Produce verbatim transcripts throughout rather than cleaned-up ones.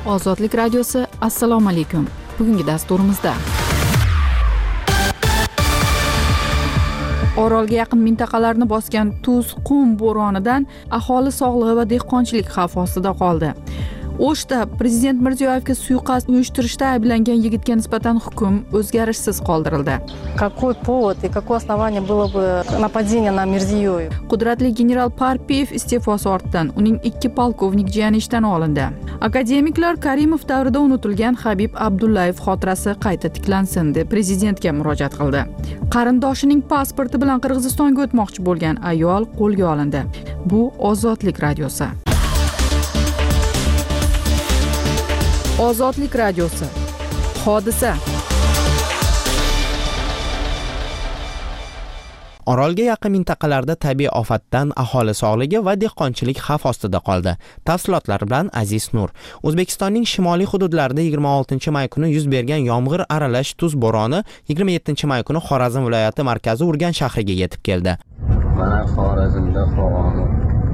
Ozodlik radiosi. Assalomu alaykum. Bugungi dasturimizda Orolga yaqin mintaqalarni bosgan tuz qum bo'ronidan aholi sog'lig'i va dehqonchilik xavf ostida qoldi. O'shda Prezident Mirziyoyevga suiqasd uyushtirishda ayblangan yigitga nisbatan hukm o'zgarishsiz qoldirildi. Какой повод и какое основание было бы нападение на Mirziyoyev? Qudratli general Parpiyev iste'fosi ortidan uning ikki polkovnik jiyani ishdan olindi. Akademiklar Karimov davrida unutilgan Habib Abdullayev xotirasi qayta tiklansin deb prezidentga murojaat qildi. Qarindoshining pasporti bilan Qirg'izistonga o'tmoqchi bo'lgan ayol qo'lga olindi. Bu Ozodlik radiosi. Ozodlik radiosi. Hodisa. Orolga yaqin mintaqalarda tabiiy ofatdan aholi sog'ligi va dehqonchilik xavf ostida qoldi. Tafsilotlar bilan Aziz Nur. O'zbekistonning shimoliy hududlarida yigirma oltinchi may kuni yuz bergan yomg'ir aralash tuz bo'roni yigirma yettinchi may kuni Xorazm viloyati markazi Urganch shahriga yetib keldi. Mana Xorazmda qolgan.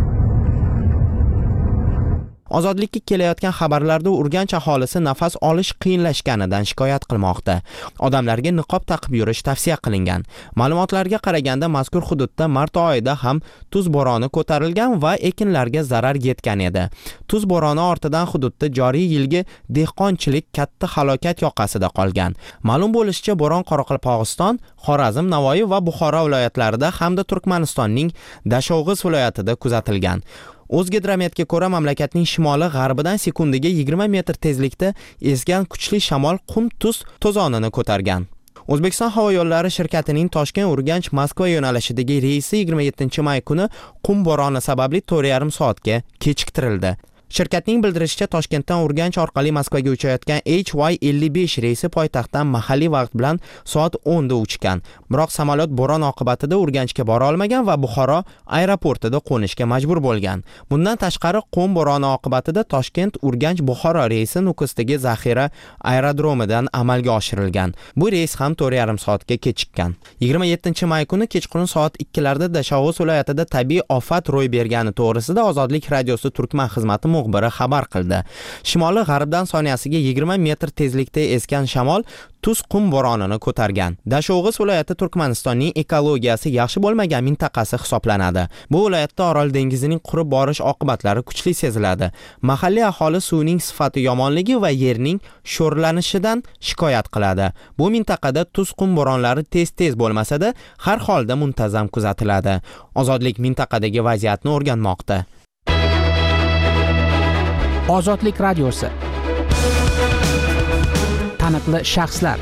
Ozodlikka kelayotgan xabarlarda Urganch aholisi nafas olish qiyinlashganidan shikoyat qilmoqda. Odamlarga niqob taqib yurish tavsiya qilingan. Ma'lumotlarga qaraganda mazkur hududda mart oyida ham tuz bo'roni ko'tarilgan va ekinlarga zarar yetgan edi. Tuz bo'roni ortidan hududda joriy yilgi dehqonchilik katta halokat yoqasida qolgan. Ma'lum bo'lishicha, bo'ron Qoraqalpog'iston, Xorazm, Navoiy va Buxoro viloyatlarida hamda Turkmanistonning Dashovg'iz viloyatida kuzatilgan. O'zgidrometga ko'ra, mamlakatning shimoli g'arbidan sekundiga yigirma metr tezlikda esgan kuchli shamol qum tuz to'zonini ko'targan. O'zbekiston havo yo'llari shirkatining Toshkent, Urganch, Moskva yo'nalishidagi reysi yigirma yettinchi may kuni qum bo'roni sababli to'rt yarim soatga kechiktirildi. Shirkatning bildirishicha, Toshkentdan Urganch orqali Moskvaga uchayotgan H Y ellik besh reysi poytaxtdan mahalliy vaqt bilan soat o'nda uchgan. Biroq samolyot bo'ron oqibatida Urganchga bora olmagan va Buxoro aeroportida qo'nishga majbur bo'lgan. Bundan tashqari, qum bo'roni oqibatida Toshkent, Urganch, Buxoro reysi Nukusdagi zaxira aerodromidan amalga oshirilgan. Bu reys ham to'rt yarim soatga kechikkan. yigirma yettinchi may kuni kechqurun soat ikkilarda Dashovg'iz viloyatida tabiiy ofat ro'y bergani to'g'risida Ozodlik radiosi Turkman xizmati muxbiri xabar qildi. Shimoliy g'arbdan soniyasiga yigirma metr tezlikda esgan shamol tuz qum bo'ronini ko'targan. Dashovg'iz viloyati Turkmanistonning ekologiyasi yaxshi bo'lmagan mintaqasi hisoblanadi. Bu viloyatda Orol dengizining qurib borish oqibatlari kuchli seziladi. Mahalliy aholi suvning sifati yomonligi va yerning sho'rlanishidan shikoyat qiladi. Bu mintaqada tuz qum bo'ronlari tez-tez bo'lmasa-da, har holda muntazam kuzatiladi. Ozodlik mintaqadagi vaziyatni o'rganmoqda. Ozodlik radiosi. Taniqli shaxslar.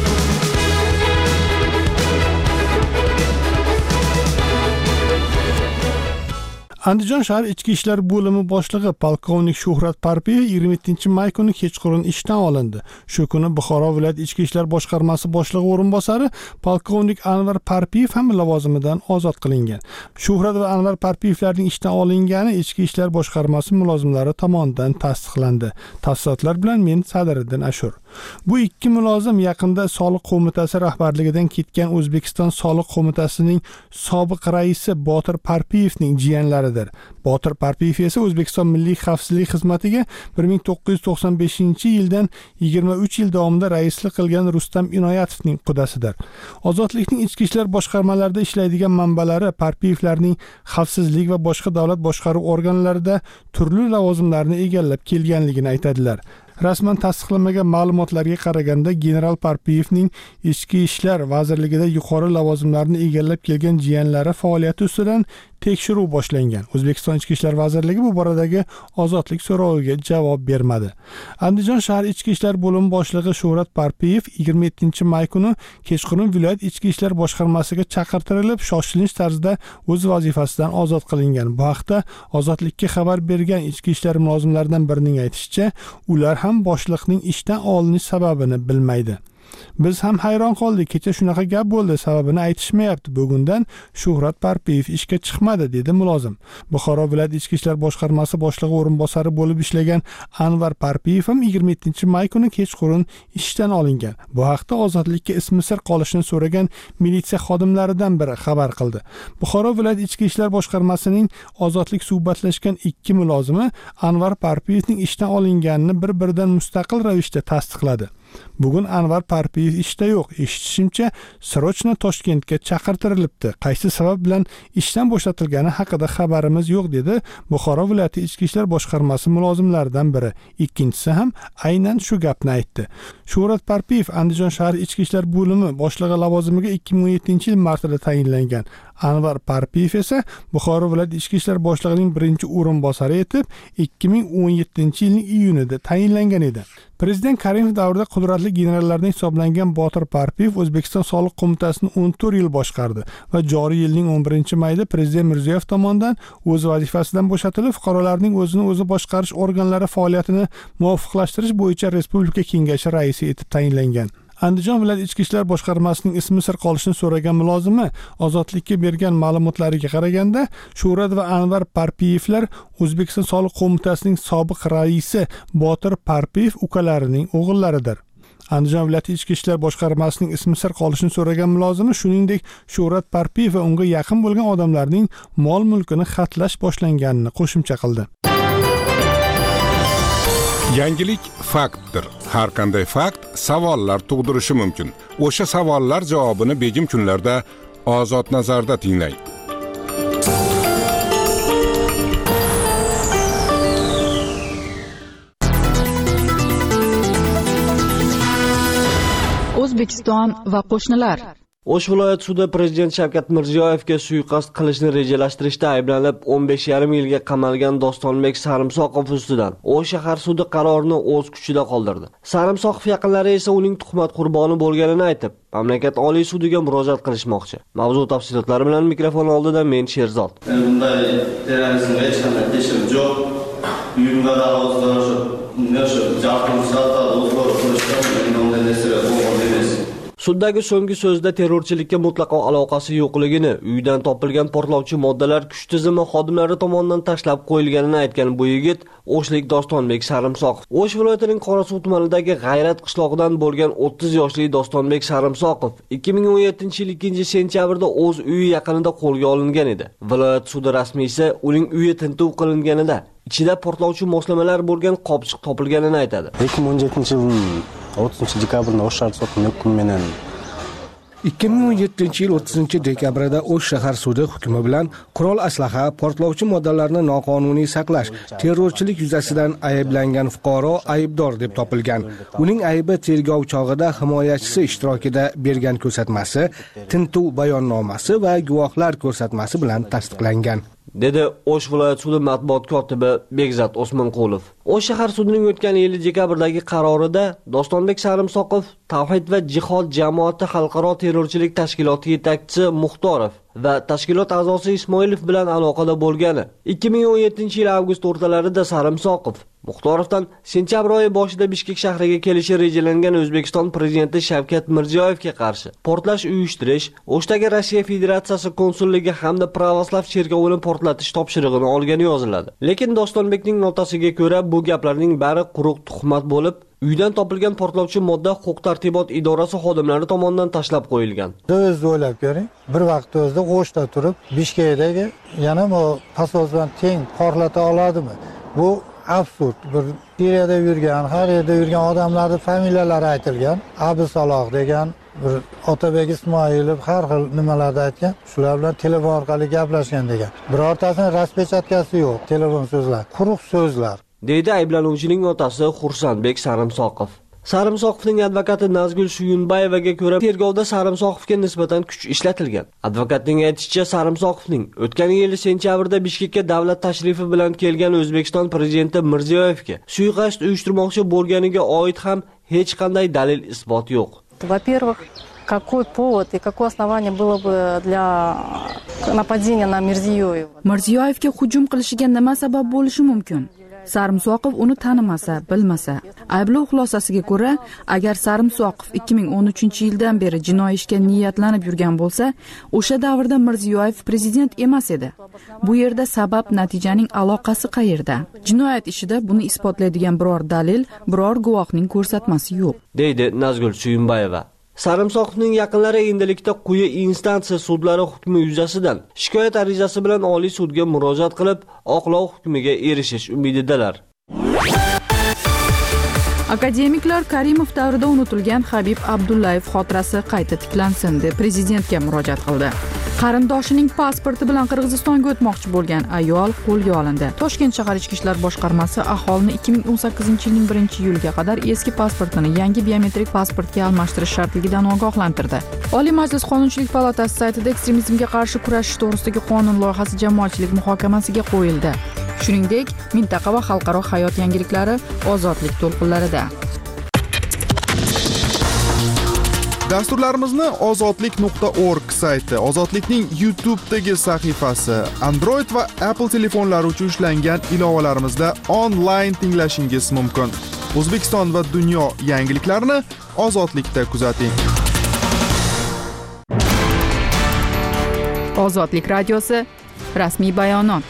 Andijon shahar ichki ishlar bo'limi boshlig'i polkovnik Shuhrat Parpiyev yigirma yettinchi may kuni kechqurun ishdan olindi. Shu kuni Buxoro viloyat ichki ishlar boshqarmasi boshlig'i o'rinbosari polkovnik Anvar Parpiyev ham lavozimidan ozod qilingan. Shuhrat va Anvar Parpiyevlarning ishdan olingani ichki ishlar boshqarmasi mulozimlari tomonidan tasdiqlandi. Tafsilotlar bilan men Sadiriddin Ashur. Bu ikki mulozim yaqinda Soliq qo'mitasi rahbarligidan ketgan O'zbekiston Soliq qo'mitasining sobiq raisi Botir Parpiyevning jiyanlaridir. Botir Parpiyev esa O'zbekiston Milliy xavfsizlik xizmatiga bir ming to'qqiz yuz to'qson beshinchi yildan yigirma uch yil davomida raislik qilgan Rustam Inoyatovning qudasidir. Ozodlikning ichki ishlar boshqarmalarida ishlaydigan manbalari Parpiyevlarning xavfsizlik va boshqa davlat boshqaruv organlarida turli lavozimlarni egallab kelganligini aytadilar. Rasman tasdiqlanmagan ma'lumotlarga qaraganda general Parpiyevning ichki ishlar vazirligida yuqori lavozimlarni egallab kelgan jiyanlari faoliyati ustidan tekshiruv boshlangan. O'zbekiston Ichki ishlar vazirligi bu boradagi ozodlik so'roviga javob bermadi. Andijon shahar ichki ishlar bo'limi boshlig'i Shuhrat Parpiyev yigirma yettinchi may kuni kechqurun viloyat ichki ishlar boshqarmasiga chaqirtirilib, shoshilinch tarzda o'z vazifasidan ozod qilingan. Bu haqda Ozodlikka xabar bergan ichki ishlar mulozimlaridan birining aytishicha, ular ham boshliqning ishdan olinish sababini bilmaydi. Biz ham hayron qoldik. Kecha shunaqa gap bo'ldi, sababini aytishmayapti. Bugundan Shuhrat Parpiyev ishga chiqmadi, dedi mulozim. Buxoro viloyat ichki ishlar boshqarmasi boshlig'i o'rinbosari bo'lib ishlagan Anvar Parpiyev ham yigirma yettinchi may kuni kechqurun ishdan olingan. Bu haqda Ozodlikka ismi sir qolishini so'ragan militsiya xodimlaridan biri xabar qildi. Buxoro viloyat ichki ishlar boshqarmasining Ozodlik suhbatlashgan ikki mulozimi Anvar Parpiyevning ishdan olinganini bir-biridan mustaqil ravishda tasdiqladi. Bugun Anvar Parpiyev ishda yo'q. Eshitishimcha, srochno Toshkentga chaqirtirilibdi. Qaysi sabab bilan ishdan bo'shatilgani haqida xabarimiz yo'q, dedi Buxoro viloyati ichki ishlar boshqarmasi mulozimlaridan biri. Ikkinchisi ham aynan shu gapni aytdi. Shuhrat Parpiyev Andijon shahar ichki ishlar bo'limi boshlig'i lavozimiga ikki ming o'n yettinchi yil martida tayinlangan. Anvar Parpiyev esa Buxoro viloyat ichki ishlar boshlig'ining birinchi o'rinbosari etib ikki ming o'n yettinchi yilning iyunida tayinlangan edi. Prezident Karimov davrida qudratli generallardan hisoblangan Botir Parpiyev O'zbekiston soliq qo'mitasini o'n to'rt yil boshqardi va joriy yilning o'n birinchi mayida Prezident Mirziyoyev tomonidan o'z vazifasidan bo'shatilib, fuqarolarning o'zini o'zi boshqarish organlari faoliyatini muvofiqlashtirish bo'yicha Respublika Kengashi raisi etib tayinlangan. Andijon viloyat ichki ishlar boshqarmasining ismi sir qolishini so'ragan mulozimi Ozodlikka bergan ma'lumotlariga qaraganda, Shuhrat va Anvar Parpiyevlar O'zbekiston soliq qo'mitasining sobiq raisi Botir Parpiyev ukalarining o'g'illaridir. Andijon viloyati ichki ishlar boshqarmasining ismi sir qolishini so'ragan mulozimi shuningdek Shuhrat Parpiyev va unga yaqin bo'lgan odamlarning mol-mulkini xatlash boshlanganini qo'shimcha qildi. Yangilik faktdir. Har qanday fakt savollar tug'dirishi mumkin. O'sha savollar javobini begim kunlarda Ozod nazarda tinglang. O'zbekiston va qo'shnilar. O'sh viloyat sudi prezident Shavkat Mirziyoyevga suiqasd qilishni rejalashtirishda ayblanib o'n besh yarim yilga qamalgan Dostonbek Sarimsoqov ustidan O'sh shahar sudi qarorini o'z kuchida qoldirdi. Sarimsoqov yaqinlari esa uning tuhmat qurboni bo'lganini aytib, mamlakat Oliy sudiga murojaat qilishmoqchi. Mavzu tafsilotlari bilan mikrofon oldida men Sherzod. Bunday terrorizmga hech qanday teshim yo'q. Uyimga o'zgarish, nashr jahon salta o'zgarishdan bunday narsalar bo'lgan emas. Suddagi so'nggi so'zda terrorchilikka mutlaqo aloqasi yo'qligini, uydan topilgan portlovchi moddalar kuch tizimi xodimlari tomonidan tashlab qo'yilganini aytgan bu yigit O'shlik Dostonbek Sarimsoqov. O'sh viloyatining Qorasuv tumanidagi G'ayrat qishlog'idan bo'lgan o'ttiz yoshli Dostonbek Sarimsoqov ikki ming o'n yettinchi yil ikkinchi sentyabrda o'z uyi yaqinida qo'lga olingan edi. Viloyat sudi rasmiysi uning uyi tintuv qilinganida ichida portlovchi moslamalar bo'lgan qopchiq topilganini aytadi. ikki ming o'n yettinchi yil o'ttizinchi dekabrda O'sh shahar sudi hukmidan ikki ming o'n yettinchi yil o'ttizinchi dekabrda O'sh shahar sudi hukmi bilan qurol aslaha, portlovchi moddalarni noqonuniy saqlash, terrorchilik yuzasidan ayblangan fuqaro aybdor deb topilgan. Uning aybi tergov chog'ida himoyachisi ishtirokida bergan ko'rsatmasi, tintuv bayonnomasi va guvohlar ko'rsatmasi bilan tasdiqlangan, dedi O'sh viloyat sudi matbuot kotibi Bekzat Osmonqulov. O'sh shahar sudining o'tgan yil dekabrdagi qarorida Dostonbek Sarimsoqov Tavhid va jihod jamoati xalqaro terrorchilik tashkiloti yetakchisi Muxtorov va tashkilot a'zosi Ismoilov bilan aloqada bo'lgani. ikki ming o'n yettinchi yil avgust o'rtalarida Sarimsoqov Muxtorovdan sentyabr oyi boshida Bishkek shahriga kelishi rejalangan O'zbekiston prezidenti Shavkat Mirziyoyevga qarshi portlash uyushtirish, O'shdagi Rossiya Federatsiyasi konsulligi hamda Pravoslav cherkovini portlatish topshirig'ini olgani yoziladi. Lekin Dostonbekning notasiga ko'ra bu gaplarning bari quruq tuhmat bo'lib, uydan topilgan portlovchi modda huquq-tartibot idorasi xodimlari tomonidan tashlab qo'yilgan. O'zingiz o'ylab ko'ring, bir vaqt o'zida O'shda turib, Bishkekdagi yana bu pasos bilan teng portlata oladimi? Bu absurd. Bir Suriyada yurgan, har yerda yurgan odamlarning familiyalari aytilgan. Abisaloq degan, bir Otabek Ismoilov har xil nimalarni aytgan. Shular bilan telefon orqali gaplashgan degan. Birortasining raspechatkasi yo'q, telefon so'zlar, quruq so'zlar, deydi ayblanuvchining otasi Xursandbek Sarimsoqov. Sarimsoqovning advokati Nazgul Suyunbayevaga ko'ra, tergovda Sarimsoqovga nisbatan kuch ishlatilgan. Advokatning aytishicha, Sarimsoqovning o'tgan yil sentyabrda Bishkekka davlat tashrifi bilan kelgan O'zbekiston prezidenti Mirziyoyevga suiqasd uyushtirmoqchi bo'lganiga oid ham hech qanday dalil isbot yo'q. Во-первых, какой повод и какое основание было бы для нападения на Mirziyoyev? Mirziyoyevga hujum qilishiga nima sabab bo'lishi mumkin? Sarimsoqov uni tanimasa, bilmasa. Ayblov xulosasiga ko'ra, agar Sarimsoqov ikki ming o'n uchinchi yildan beri jinoiy ishga niyatlanib yurgan bo'lsa, o'sha davrda Mirziyoyev prezident emas edi. Bu yerda sabab natijaning aloqasi qayerda? Jinoyat ishida buni isbotlaydigan biror dalil, biror guvohning ko'rsatmasi yo'q, deydi Nazgul Suyunbayeva. Sarimsoqovning yaqinlari endilikda quyi instansiya sudlari hukmi yuzasidan shikoyat arizasi bilan Oliy sudga murojaat qilib, oqlov hukmiga erishish umididalar. Akademiklar Karimov davrida unutilgan Habib Abdullayev xotirasi qayta tiklansin deb prezidentga murojaat qildi. Qarindoshining pasporti bilan Qirg'izistonga o'tmoqchi bo'lgan ayol qo'lga olindi. Toshkent shahar ichki ishlar boshqarmasi aholini ikki ming o'n sakkizinchi yilning birinchi iyuliga qadar eski pasportini yangi biometrik pasportga almashtirish shartligidan ogohlantirdi. Oliy Majlis Qonunchilik palatasi saytida ekstremizmga qarshi kurashish to'g'risidagi qonun loyihasi jamoatchilik muhokamasiga qo'yildi. Shuningdek, mintaqa va xalqaro hayot yangiliklari ozodlik to'lqinlarida. Dasturlarimizni ozodlik nuqta org sayti, Ozodlikning YouTube'dagi sahifasi, Android va Apple telefonlari uchun ishlangan ilovalarimizda onlayn tinglashingiz mumkin. O'zbekiston va dunyo yangiliklarini Ozodlikda kuzating. Ozodlik radiosi rasmiy bayonot.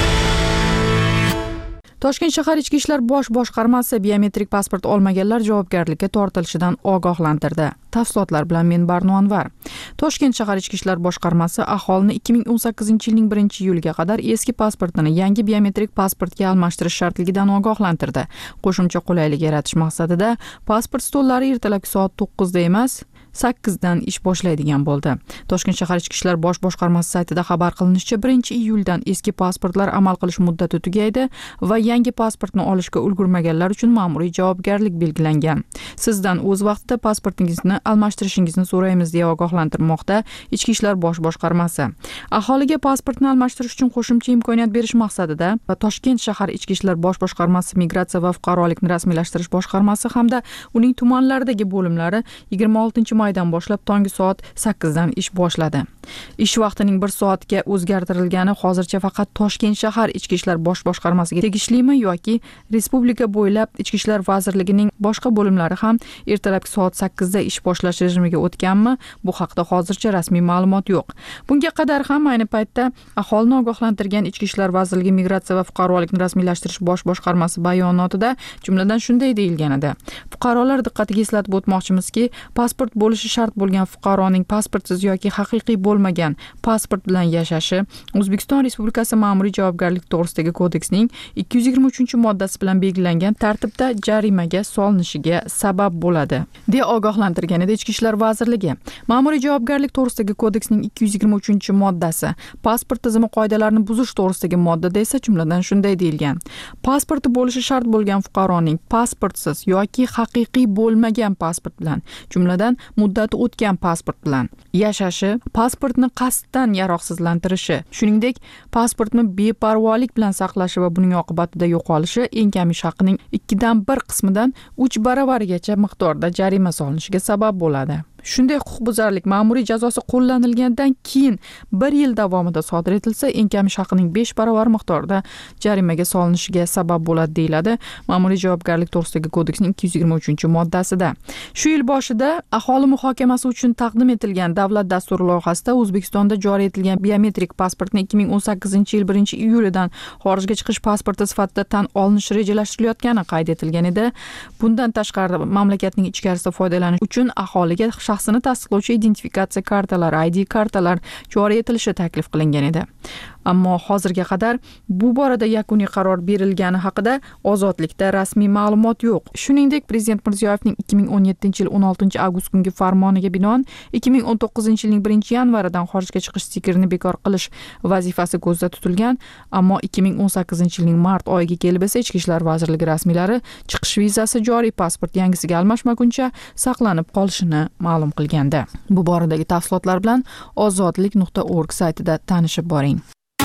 Toshkent shahar ichki ishlar bosh boshqarmasi biometrik pasport olmaganlar javobgarlikka tortilishidan ogohlantirdi. Tafsilotlar bilan men Barno Anvar. Toshkent shahar ichki ishlar boshqarmasi aholini ikki ming o'n sakkizinchi yilning birinchi iyuliga qadar eski pasportini yangi biometrik pasportga almashtirish shartligidan ogohlantirdi. Qo'shimcha qulaylik yaratish maqsadida pasport stollari ertalabki soat to'qqizda emas, sakkizdan ish boshlaydigan bo'ldi. Toshkent shahar ichki ishlar bosh boshqarmasi saytida xabar qilinishicha, birinchi iyuldan eski pasportlar amal qilish muddati tugaydi va yangi pasportni olishga ulgurmaganlar uchun ma'muriy javobgarlik belgilangan. Sizdan o'z vaqtida pasportingizni almashtirishingizni so'raymiz deya ogohlantirmoqda ichki ishlar bosh boshqarmasi. Aholiga pasportni almashtirish uchun qo'shimcha imkoniyat berish maqsadida Toshkent shahar ichki ishlar bosh boshqarmasi migratsiya va fuqarolikni rasmiylashtirish boshqarmasi hamda uning tumanlaridagi bo'limlari yigirma oltinchi maydan boshlab tongi soat sakkizdan ish boshladi. Ish vaqtining bir soatga o'zgartirilgani hozircha faqat Toshkent shahar ichki ishlar bosh boshqarmasiga tegishlimi yoki respublika bo'ylab ichki ishlar vazirligining boshqa bo'limlari ham ertalabki soat sakkizda ish boshlash rejimiga o'tganmi? Bu haqda hozircha rasmiy ma'lumot yo'q. Bunga qadar ham ayni paytda aholini ogohlantirgan ichki ishlar vazirligi migratsiya va fuqarolikni rasmiylashtirish bosh boshqarmasi bayonotida jumladan shunday deyilgan edi. Fuqarolar diqqatiga eslatib o'tmoqchimizki, pasport bo'lishi shart bo'lgan fuqaroning pasportsiz yoki haqiqiy bo'lmagan pasport bilan yashashi O'zbekiston Respublikasi ma'muriy javobgarlik to'g'risidagi kodeksning ikki yuz yigirma uchinchi moddasi bilan belgilangan tartibda jarimaga solinishiga sabab bo'ladi, deya ogohlantirgan edi Ichki ishlar vazirligi. Ma'muriy javobgarlik to'g'risidagi kodeksning ikki yuz yigirma uchinchi moddasi pasport tizimi qoidalarini buzish to'g'risidagi moddada esa jumladan shunday deyilgan: pasporti bo'lishi shart bo'lgan fuqaroning pasportsiz yoki haqiqiy bo'lmagan pasport bilan, jumladan muddati o'tgan pasport bilan yashashi, pasportni qasddan yaroqsizlantirishi, shuningdek pasportni beparvolik bilan saqlashi va buning oqibatida yo'qolishi eng kam ish haqining ikkidan bir qismidan uch baravarigacha miqdorda jarima solinishiga sabab bo'ladi. Shunday huquqbuzarlik ma'muriy jazosi qo'llanilgandan keyin bir yil davomida sodir etilsa, eng kam ish haqining besh baravar miqdorda jarimaga solinishiga sabab bo'ladi, deyiladi ma'muriy javobgarlik to'g'risidagi kodeksning ikki yuz yigirma uchinchi moddasida. Shu yil boshida aholi muhokamasi uchun taqdim etilgan davlat dasturi loyihasida O'zbekistonda joriy etilgan biometrik pasportni ikki ming o'n sakkizinchi yil birinchi iyulidan xorijga chiqish pasporti sifatida tan olinishi rejalashtirilayotgani qayd etilgan edi. Bundan tashqari mamlakatning ichkarisida foydalanish uchun aholiga shaxsini tasdiqlovchi identifikatsiya kartalari, I D kartalar joriy etilishi taklif qilingan edi. Ammo hozirga qadar bu borada yakuniy qaror berilgani haqida Ozodlikda rasmiy ma'lumot yo'q. Shuningdek, Prezident Mirziyoyevning ikki ming o'n yettinchi yil o'n oltinchi avgust kungi farmoniga binoan ikki ming o'n to'qqizinchi yilning birinchi yanvaridan xorijga chiqish stikerini bekor qilish vazifasi ko'zda tutilgan, ammo ikki ming o'n sakkizinchi yilning mart oyiga kelib esa Ichki ishlar vazirligi rasmiylari chiqish vizasi joriy pasport yangisiga almashmaguncha saqlanib qolishini ma'lum qilgandi. Bu boradagi tafsilotlar bilan ozodlik nuqta org saytida tanishib boring.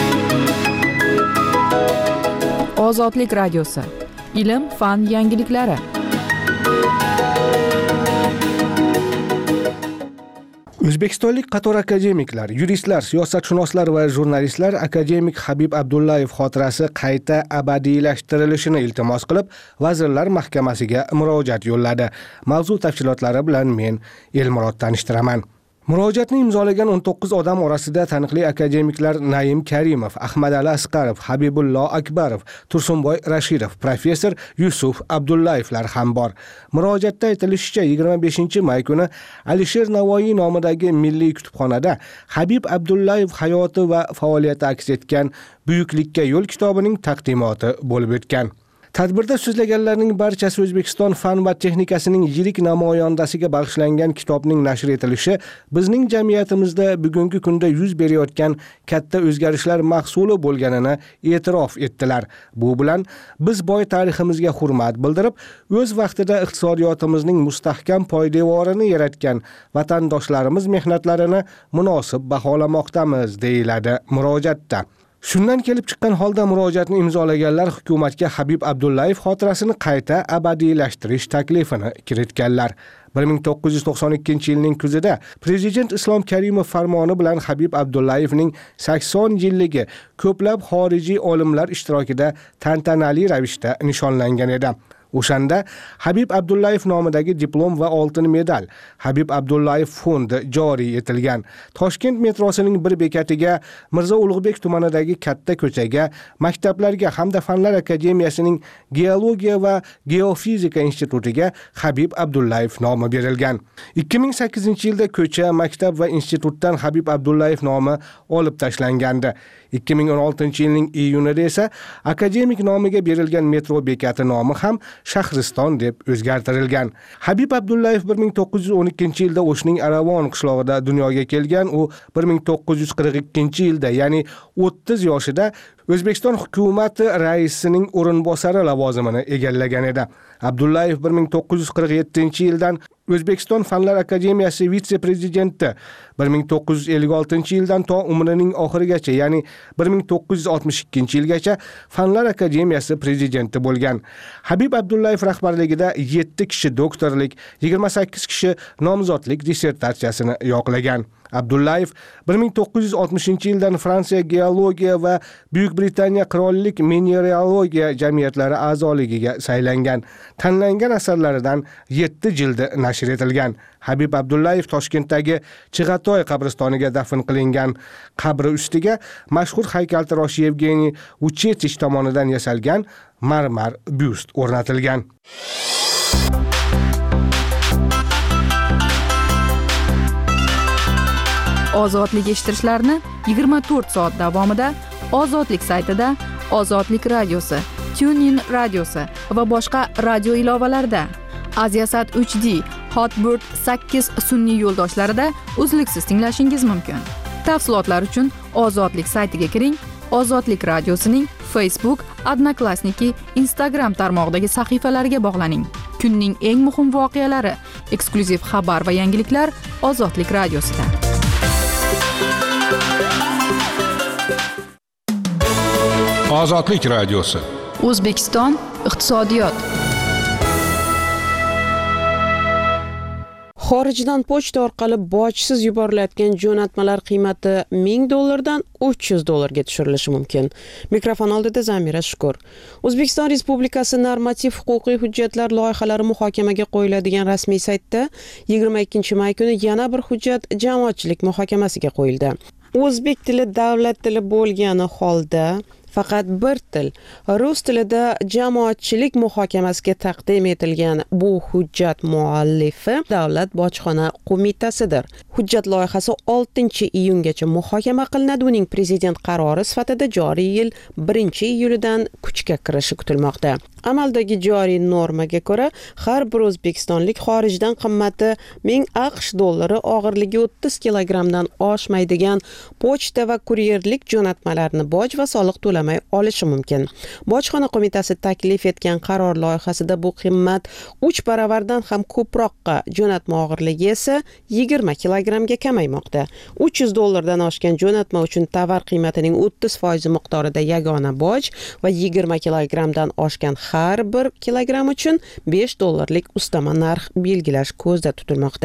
Ozodlik radiosi. Ilm, fan yangiliklari. O'zbekistonlik qator akademiklar, yuristlar, siyosatshunoslar va jurnalistlar akademik Habib Abdullayev xotirasi qayta abadiylashtirilishini iltimos qilib, Vazirlar Mahkamasiga murojaat yo'lladi. Mavzu tafsilotlari bilan men Elmurod tanishtiraman. Murojaatni imzolagan o'n to'qqiz odam orasida taniqli akademiklar Naim Karimov, Ahmadali Asqarov, Habibullo Akbarov, Tursunboy Rashidov, professor Yusuf Abdullayevlar ham bor. Murojaatda aytilishicha, yigirma beshinchi may kuni Alisher Navoiy nomidagi Milliy kutubxonada Habib Abdullayev hayoti va faoliyati aks etgan Buyuklikka yo'l kitobining taqdimoti bo'lib o'tgan. Tadbirda so'zlaganlarning barchasi O'zbekiston fan va texnikasining yirik namoyandasiga bag'ishlangan kitobning nashr etilishi bizning jamiyatimizda bugungi kunda yuz berayotgan katta o'zgarishlar mahsuli bo'lganini e'tirof etdilar. Bu bilan biz boy tariximizga hurmat bildirib, o'z vaqtida iqtisodiyotimizning mustahkam poydevorini yaratgan vatandoshlarimiz mehnatlarini munosib baholamoqdamiz, deyiladi murojaatda. Shundan kelib chiqqan holda murojaatni imzolaganlar hukumatga Habib Abdullayev xotirasini qayta abadiylashtirish taklifini kiritganlar. bir ming to'qqiz yuz to'qson ikkinchi yilning kuzida Prezident Islom Karimov farmoni bilan Habib Abdullayevning sakson yilligi ko'plab xorijiy olimlar ishtirokida tantanali ravishda nishonlangan edi. O'shanda Habib Abdullayev nomidagi diplom va oltin medal Habib Abdullayev fondi joriy etilgan. Toshkent metrosining bir bekatiga, Mirzo Ulug'bek tumanidagi katta ko'chaga, maktablarga hamda Fanlar akademiyasining geologiya va geofizika institutiga Habib Abdullayev nomi berilgan. ikki ming sakkizinchi yilda ko'cha, maktab va institutdan Habib Abdullayev nomi olib tashlangandi. ikki ming o'n oltinchi yilning iyunida esa akademik nomiga berilgan metro bekati nomi ham Shahriston deb o'zgartirilgan. Habib Abdullayev bir ming to'qqiz yuz o'n ikkinchi yilda O'shning Aravon qishlog'ida dunyoga kelgan. U bir ming to'qqiz yuz qirq ikkinchi yilda, ya'ni o'ttiz yoshida O'zbekiston hukumati raisining o'rinbosari lavozimini egallagan edi. Abdullayev bir ming to'qqiz yuz qirq yettinchi yildan O'zbekiston Fanlar akademiyasi vitse-prezidenti, bir ming to'qqiz yuz ellik oltinchi yildan to umrining oxirigacha, ya'ni bir ming to'qqiz yuz oltmish ikkinchi yilgacha Fanlar akademiyasi prezidenti bo'lgan. Habib Abdullayev rahbarligida yetti kishi doktorlik, yigirma sakkiz kishi nomzodlik dissertatsiyasini yoqlagan. Abdullayev bir ming to'qqiz yuz oltmishinchi yildan Fransiya geologiya va Buyuk Britaniya qirollik mineralogiya jamiyatlari a'zoligiga saylangan. Tanlangan asarlaridan yetti jildi nashr etilgan. Habib Abdullayev Toshkentdagi Chig'atoy qabristoniga dafn qilingan. Qabri ustiga mashhur haykaltarosh Yevgeniy Uchetich tomonidan yasalgan marmar byust o'rnatilgan. Ozodlik eshittirishlarni yigirma to'rt soat davomida Ozodlik saytida, Ozodlik radiosi, TuneIn radiosi va boshqa radio ilovalarida, Aziasat uch D, Hotbird sakkiz sun'iy yo'ldoshlarida uzluksiz tinglashingiz mumkin. Tafsilotlar uchun Ozodlik saytiga kiring. Ozodlik radiosining Facebook, Odnoklassniki, Instagram tarmog'idagi sahifalariga bog'laning. Kunning eng muhim voqealari, eksklyuziv xabar va yangiliklar Ozodlik radiosida. Ozodlik radiosi. O'zbekiston iqtisodiyot. Xorijdan pochta orqali bojsiz yuborilayotgan jo'natmalar qiymati ming dollardan uch yuz dollarga tushirilishi mumkin. Mikrofon oldida Zamira Shukur. O'zbekiston Respublikasi normativ huquqiy hujjatlar loyihalari muhokamaga qo'yiladigan rasmiy saytda yigirma ikkinchi may kuni yana bir hujjat jamoatchilik muhokamasiga qo'yildi. O'zbek tili davlat tili bo'lgani holda faqat bir til, rus tilida jamoatchilik muhokamasiga taqdim etilgan bu hujjat muallifi Davlat bojxona qo'mitasidir. Hujjat loyihasi oltinchi iyungacha muhokama qilinadi. Uning prezident qarori sifatida joriy yil birinchi iyulidan kuchga kirishi kutilmoqda. Amaldagi joriy normaga ko'ra, har bir o'zbekistonlik xorijdan qimmati ming AQSh dollari, og'irligi o'ttiz kilogrammdan oshmaydigan pochta va kuryerlik jo'natmalarni boj va soliq to'lamay olishi mumkin. Bojxona qo'mitasi taklif etgan qaror loyihasida bu qimmat uch baravardan ham ko'proqqa, jo'natma og'irligi esa yigirma kilogrammga kamaymoqda. uch yuz dollardan oshgan jo'natma uchun tovar qiymatining o'ttiz foizi miqdorida yagona boj va yigirma kilogrammdan oshgan har bir kilogramm uchun besh dollarlik ustama narx belgilash ko'zda tutilmoqda.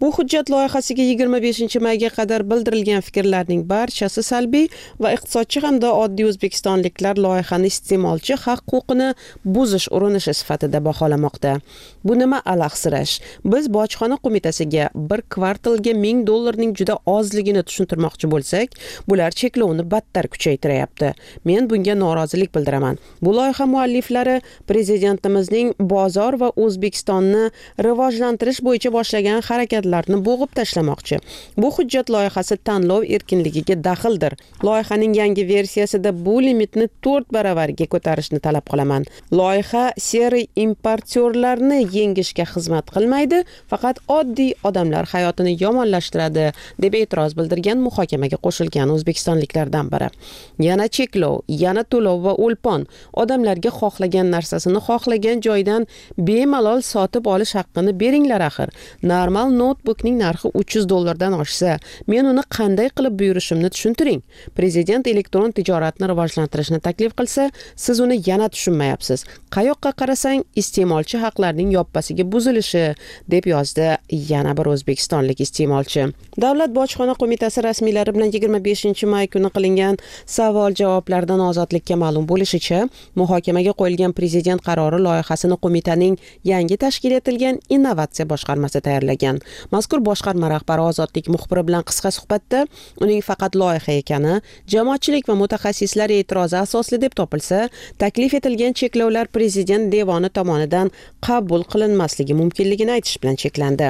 Bu hujjat loyihasiga yigirma beshinchi mayga qadar bildirilgan fikrlarning barchasi salbiy va iqtisodchi hamda oddiy o'zbekistonliklar loyihani iste'molchi haq-huquqini buzish urinishi sifatida baholamoqda. Bu nima alahsirash? Biz bojxona qo'mitasiga bir kvartalga ming dollarning juda ozligini tushuntirmoqchi bo'lsak, bular cheklovni battar kuchaytirayapti. Men bunga norozilik bildiraman. Bu loyiha mualliflari prezidentimizning bozor va O'zbekistonni rivojlantirish bo'yicha boshlagan harakatlarni bo'g'ib tashlamoqchi. Bu hujjat loyihasi tanlov erkinligiga daxldir. Loyihaning yangi versiyasida bu limitni to'rt baravarga ko'tarishni talab qilaman. Loyiha seri importyorlarni yengishga xizmat qilmaydi, faqat oddiy odamlar hayotini yomonlashtiradi, deb e'tiroz bildirgan muhokamaga qo'shilgan o'zbekistonliklardan biri. Yana cheklov, yana to'lov va o'lpon. Odamlarga xohlagan narsasini xohlagan joydan bemalol sotib olish haqqini beringlar axir. Normal notebookning narxi uch yuz dollardan oshsa, men uni qanday qilib buyurishimni tushuntiring. Prezident elektron tijoratni rivojlantirishni taklif qilsa, siz uni yana tushunmayapsiz. Qayoqqa qarasang iste'molchi haqlarining yoppasiga buzilishi, deb yozdi yana bir o'zbekistonlik iste'molchi. Davlat bojxona qo'mitasi rasmiylari bilan yigirma beshinchi may kuni qilingan savol-javoblardan ozodlikka ma'lum bo'lishicha, muhokamaga qo'yilgan prezident qarori loyihasini qo'mitaning yangi tashkil etilgan innovatsiya boshqarmasi tayyorlagan. Mazkur boshqarma rahbari Ozodlik muxbiri bilan qisqa suhbatda uning faqat loyiha ekani, jamoatchilik va mutaxassislar e'tirozi asosli deb topilsa, taklif etilgan cheklovlar prezident devoni tomonidan qabul qilinmasligi mumkinligini aytish bilan cheklandi.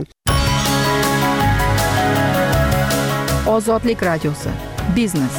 Ozodlik radiosi. Biznes.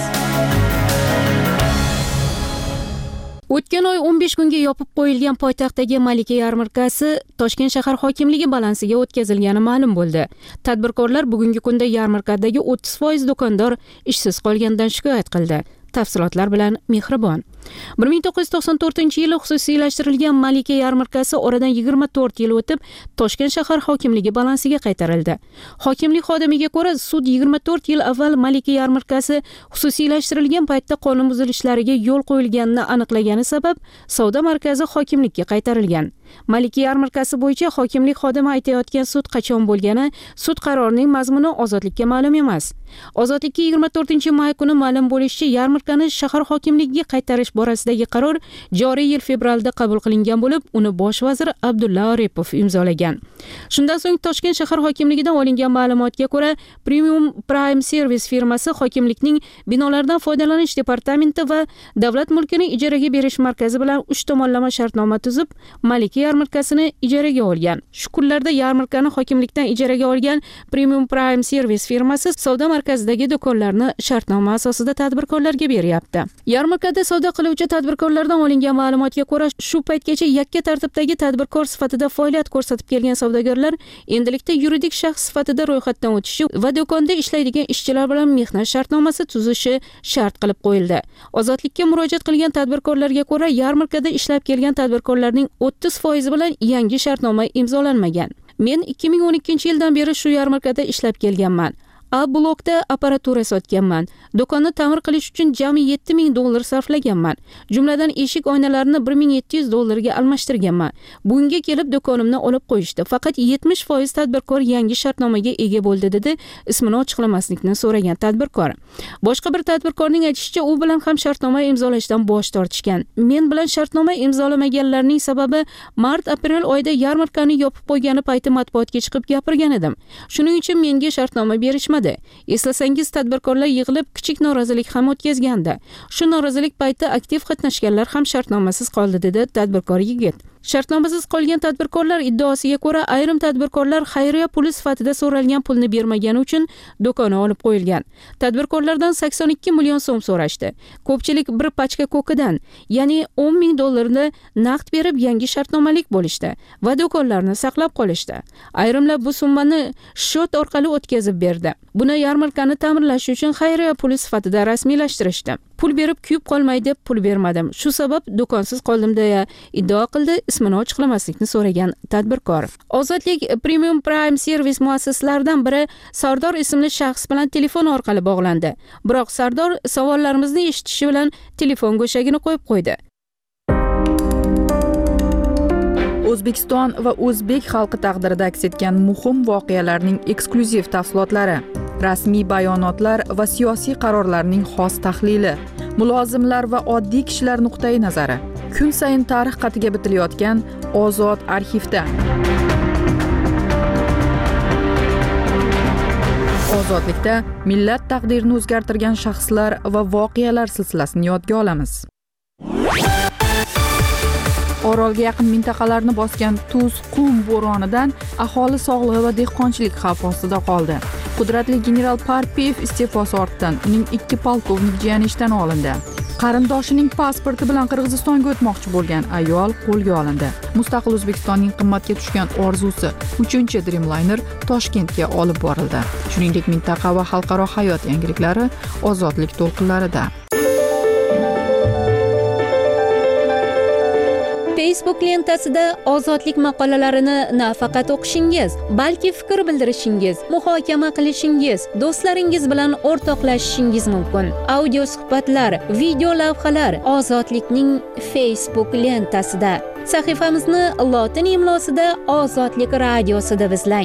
O'tgan oy o'n besh kunga yopib qo'yilgan poytaxtdagi Malika yarmarkasi Toshkent shahar hokimligi balansiga o'tkazilgani ma'lum bo'ldi. Tadbirkorlar bugungi kunda yarmarkadagi o'ttiz foiz do'kondor ishsiz qolganidan shikoyat qildi. Tafsilotlar bilan Mehribon. bir ming to'qqiz yuz to'qson to'rtinchi yili xususiylashtirilgan Malika yarmarkasi oradan yigirma to'rt yil o'tib Toshkent shahar hokimligi balansiga qaytarildi. Hokimlik xodimiga ko'ra, sud yigirma to'rt yil avval Malika yarmarkasi xususiylashtirilgan paytda qonun buzilishlariga yo'l qo'yilganini aniqlagani sabab savdo markazi hokimlikka qaytarilgan. Malika yarmarkasi bo'yicha hokimlik xodimi aytayotgan sud qachon bo'lgani, sud qarorining mazmuni Ozodlikka ma'lum emas. Ozodlikka yigirma to'rtinchi may kuni ma'lum bo'lishicha, yarmarkani shahar hokimligiga qaytarish borasidagi qaror joriy yil fevralda qabul qilingan bo'lib, uni bosh vazir Abdulla Aripov imzolagan. Shundan so'ng Toshkent shahar hokimligidan olingan ma'lumotga ko'ra, Premium Prime Service firmasi hokimlikning binolardan foydalanish departamenti va davlat mulkini ijaraga berish markazi bilan uch tomonlama shartnoma tuzib, Malika yarmarkasini ijaraga olgan. Shu kunlarda yarmarkani hokimlikdan ijaraga olgan Premium Prime Service firmasi savdo markazidagi do'konlarni shartnoma asosida tadbirkorlarga beryapti. Yarmarkada savdo qiluvchi tadbirkorlardan olingan ma'lumotga ko'ra, shu paytgacha yakka tartibdagi tadbirkor sifatida faoliyat ko'rsatib kelgan savdogarlar endilikda yuridik shaxs sifatida ro'yxatdan o'tishi va do'konda ishlaydigan ishchilar bilan mehnat shartnomasi tuzishi shart qilib qo'yildi. Ozodlikka murojaat qilgan tadbirkorlarga ko'ra, yarmarkada ishlab kelgan tadbirkorlarning o'ttiz foiz bilan yangi shartnoma imzolanmagan. Men ikki ming o'n ikkinchi yildan beri shu yarmarkada ishlab kelganman. A blokda apparatura sotganman. Do'konni ta'mir qilish uchun jami yetti ming dollar sarflaganman. Jumladan eshik oynalarini bir ming yetti yuz dollarga almashtirganman. Bunga kelib do'konimni olib qo'yishdi. Faqat yetmish foiz tadbirkor yangi shartnomaga ega bo'ldi, dedi ismini ochiqlamaslikni so'ragan tadbirkor. Boshqa bir tadbirkorning aytishicha, u bilan ham shartnoma imzolashdan bosh tortishgan. Men bilan shartnoma imzolamaganlarning sababi mart-aprel oyida yarmarkani yopib qo'ygani payti matbuotga chiqib gapirgan edim. Shuning uchun menga shartnoma berishmadi. Eslasangiz, tadbirkorlar yig'ilib kichik norozilik ham o'tkazgandi. Shu norozilik payti aktiv qatnashganlar ham shartnomasiz qoldi, dedi tadbirkor yigit. Shartnomasiz qolgan tadbirkorlar iddaosiga ko'ra, ayrim tadbirkorlar xayriya puli sifatida so'ralgan pulni bermagani uchun do'koni olib qo'yilgan. Tadbirkorlardan sakson ikki million so'm so'rashdi. Ko'pchilik bir pachka ko'kidan, ya'ni o'n ming dollarni naqd berib yangi shartnomalik bo'lishdi va do'konlarni saqlab qolishdi. Ayrimlar bu summani shot orqali o'tkazib berdi. Buni yarmarkani ta'mirlash uchun xayriya puli sifatida rasmiylashtirishdi. Pul berib kuyib qolmay deb pul bermadim. Shu sabab do'konsiz qoldim, deya iddao qildi ismini ochiqlamaslikni so'ragan tadbirkor. Ozodlik Premium Prime Service muassislaridan biri Sardor ismli shaxs bilan telefon orqali bog'landi. Biroq Sardor savollarimizni eshitishi bilan telefon go'shagini qo'yib qo'ydi. O'zbekiston va o'zbek xalqi taqdirida aks etgan muhim voqealarning eksklyuziv tafsilotlari, rasmiy bayonotlar va siyosiy qarorlarning xos tahlili, mulozimlar va oddiy kishilar nuqtai nazari, kun sayin tarix qatiga bitilayotgan Ozod arxivda. Ozodlikda millat taqdirini o'zgartirgan shaxslar va voqealar silsilasini yodga olamiz. Orolga yaqin mintaqalarni bosgan tuz qum bo'ronidan aholi sog'lig'i va dehqonchilik xavf ostida qoldi. Qudratli general Parpiyev iste'fosi ortidan uning ikki polkovnik jiyani ishdan olindi. Qarindoshining pasporti bilan Qirg'izistonga o'tmoqchi bo'lgan ayol qo'lga olindi. Mustaqil O'zbekistonning qimmatga tushgan orzusi uchinchi Dreamliner Toshkentga olib borildi. Shuningdek, mintaqa va xalqaro hayot yangiliklari ozodlik to'lqinlarida. Facebook lentasida ozodlik maqolalarini nafaqat o'qishingiz, balki fikr bildirishingiz, muhokama qilishingiz, do'stlaringiz bilan o'rtoqlashishingiz mumkin. Audio suhbatlar, video lavhalar ozodlikning Facebook lentasida. Sahifamizni lotin imlosida Ozodlik radiosida izlang.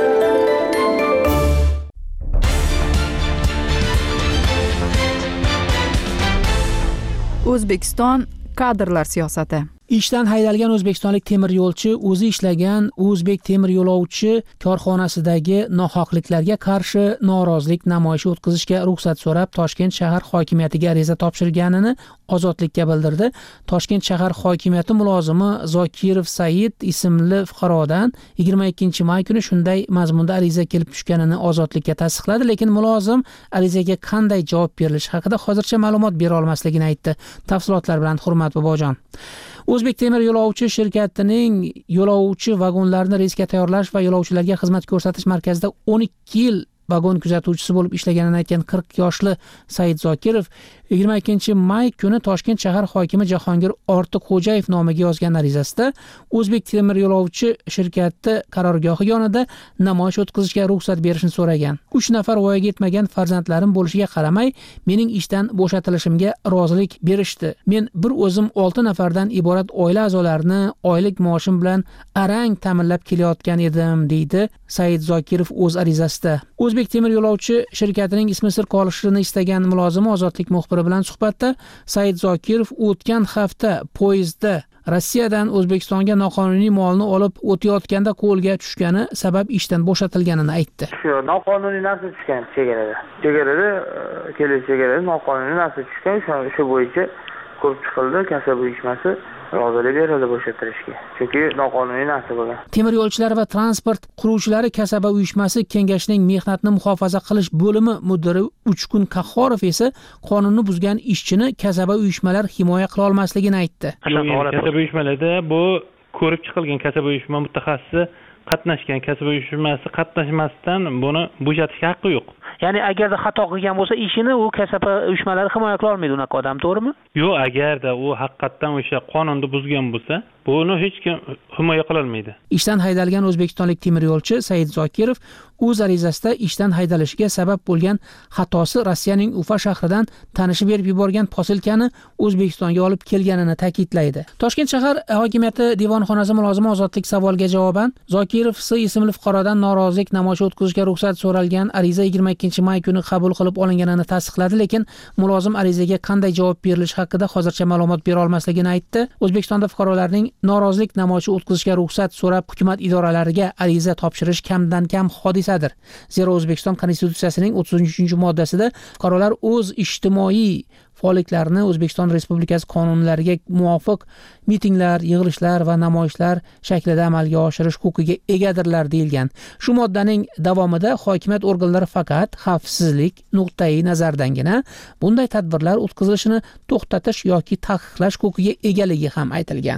O'zbekiston kadrlar siyosati. Ishdan haydalgan o'zbekistonlik temir yo'lchi o'zi ishlagan O'zbek temir yo'lovchi korxonasidagi nohaqliklarga qarshi norozilik namoyishi o'tkazishga ruxsat so'rab Toshkent shahar hokimiyatiga ariza topshirganini Ozodlikka bildirdi. Toshkent shahar hokimiyati mulozimi Zokirov Said ismli fuqarodan yigirma ikkinchi may kuni shunday mazmunda ariza kelib tushganini Ozodlikka tasdiqladi, lekin mulozim arizaga qanday javob berilishi haqida hozircha ma'lumot bera olmasligini aytdi. Tafsilotlar bilan Hurmat Bobojon. O'zbek temir yo'lovchi shirkatining yo'lovchi vagonlarini reysga tayyorlash va yo'lovchilarga xizmat ko'rsatish markazida o'n ikki yil vagon kuzatuvchisi bo'lib ishlaganini aytgan qirq yoshli Said Zokirov yigirma ikkinchi may kuni Toshkent shahar hokimi Jahongir Ortiqxo'jayev nomiga yozgan arizasida O'zbek temir yo'lovchi shirkati qarorgohi yonida namoyish o'tkazishga ruxsat berishni so'ragan. uch nafar voyaga yetmagan farzandlarim bo'lishiga qaramay, mening ishdan bo'shatilishimga rozilik berishdi. Men bir o'zim olti nafardan iborat oila a'zolarini oylik maoshim bilan arang ta'minlab kelayotgan edim, deydi Said Zokirov o'z arizasida. O'zbek temir yo'lovchi shirkatining ismi sir qolishini istagan mulozimi Ozodlik muxbiri bilan suhbatda Said Zokirov o'tgan hafta poyezdda Rossiyadan O'zbekistonga noqonuniy molni olib o'tayotganda qo'lga tushgani sabab ishdan bo'shatilganini aytdi. Shu noqonuniy narsa tushgan chegarada. Chegarada kelish chegarada noqonuniy narsa tushgan, shu bo'yicha ko'rib chiqildi, kasaba uyushmasi rozilik berildi bo'shatirishga. Chunki noqonuniy narsa bo'lgan. Temir yo'lchilar va transport quruvchilari kasaba uyushmasi kengashining mehnatni muhofaza qilish bo'limi mudiri Uchkun Qahhorov esa qonunni buzgan ishchini kasaba uyushmalar himoya qila olmasligini aytdi. Kasaba uyushmalarda bu ko'rib chiqilgan kasaba uyushma mutaxassisi qatnashgan kasaba uyushmasi qatnashmasdan buni bo'shatishga haqqi yo'q. Ya'ni agarda xato qilgan bo'lsa, ishini u kasaba uyushmalari himoya qila olmaydi unaqa odam, to'g'rimi? Yo'q, agarda u haqiqatan o'sha qonunni buzgan bo'lsa, buni hech kim himoya qila olmaydi. Ishdan haydalgan o'zbekistonlik temir yo'lchi Said Zokirov o'z arizasida ishdan haydalishiga sabab bo'lgan xatosi Rossiyaning Ufa shahridan tanishi berib yuborgan posilkani O'zbekistonga olib kelganini ta'kidlaydi. Toshkent shahar hokimiyati devonxonasi mulozimi Ozodlik savoliga javoban Zokirov S ismli fuqarodan norozilik namoyishi o'tkazishga ruxsat so'ralgan ariza yigirma ikkinchi may kuni qabul qilib olinganini tasdiqladi, lekin mulozim arizaga qanday javob berilishi haqida hozircha ma'lumot bera olmasligini aytdi. O'zbekistonda fuqarolarning norozilik namoyishi o'tkazishga ruxsat so'rab hukumat idoralariga ariza topshirish kamdan kam hodisadir. Zero O'zbekiston Konstitutsiyasining o'ttiz uchinchi moddasida fuqarolar o'z ijtimoiy faolliklarini O'zbekiston Respublikasi qonunlariga muvofiq mitinglar, yig'ilishlar va namoyishlar shaklida amalga oshirish huquqiga egadirlar deyilgan. Shu moddaning davomida hokimiyat organlari faqat xavfsizlik nuqtai nazardangina bunday tadbirlar o'tkazilishini to'xtatish yoki taqiqlash huquqiga egaligi ham aytilgan.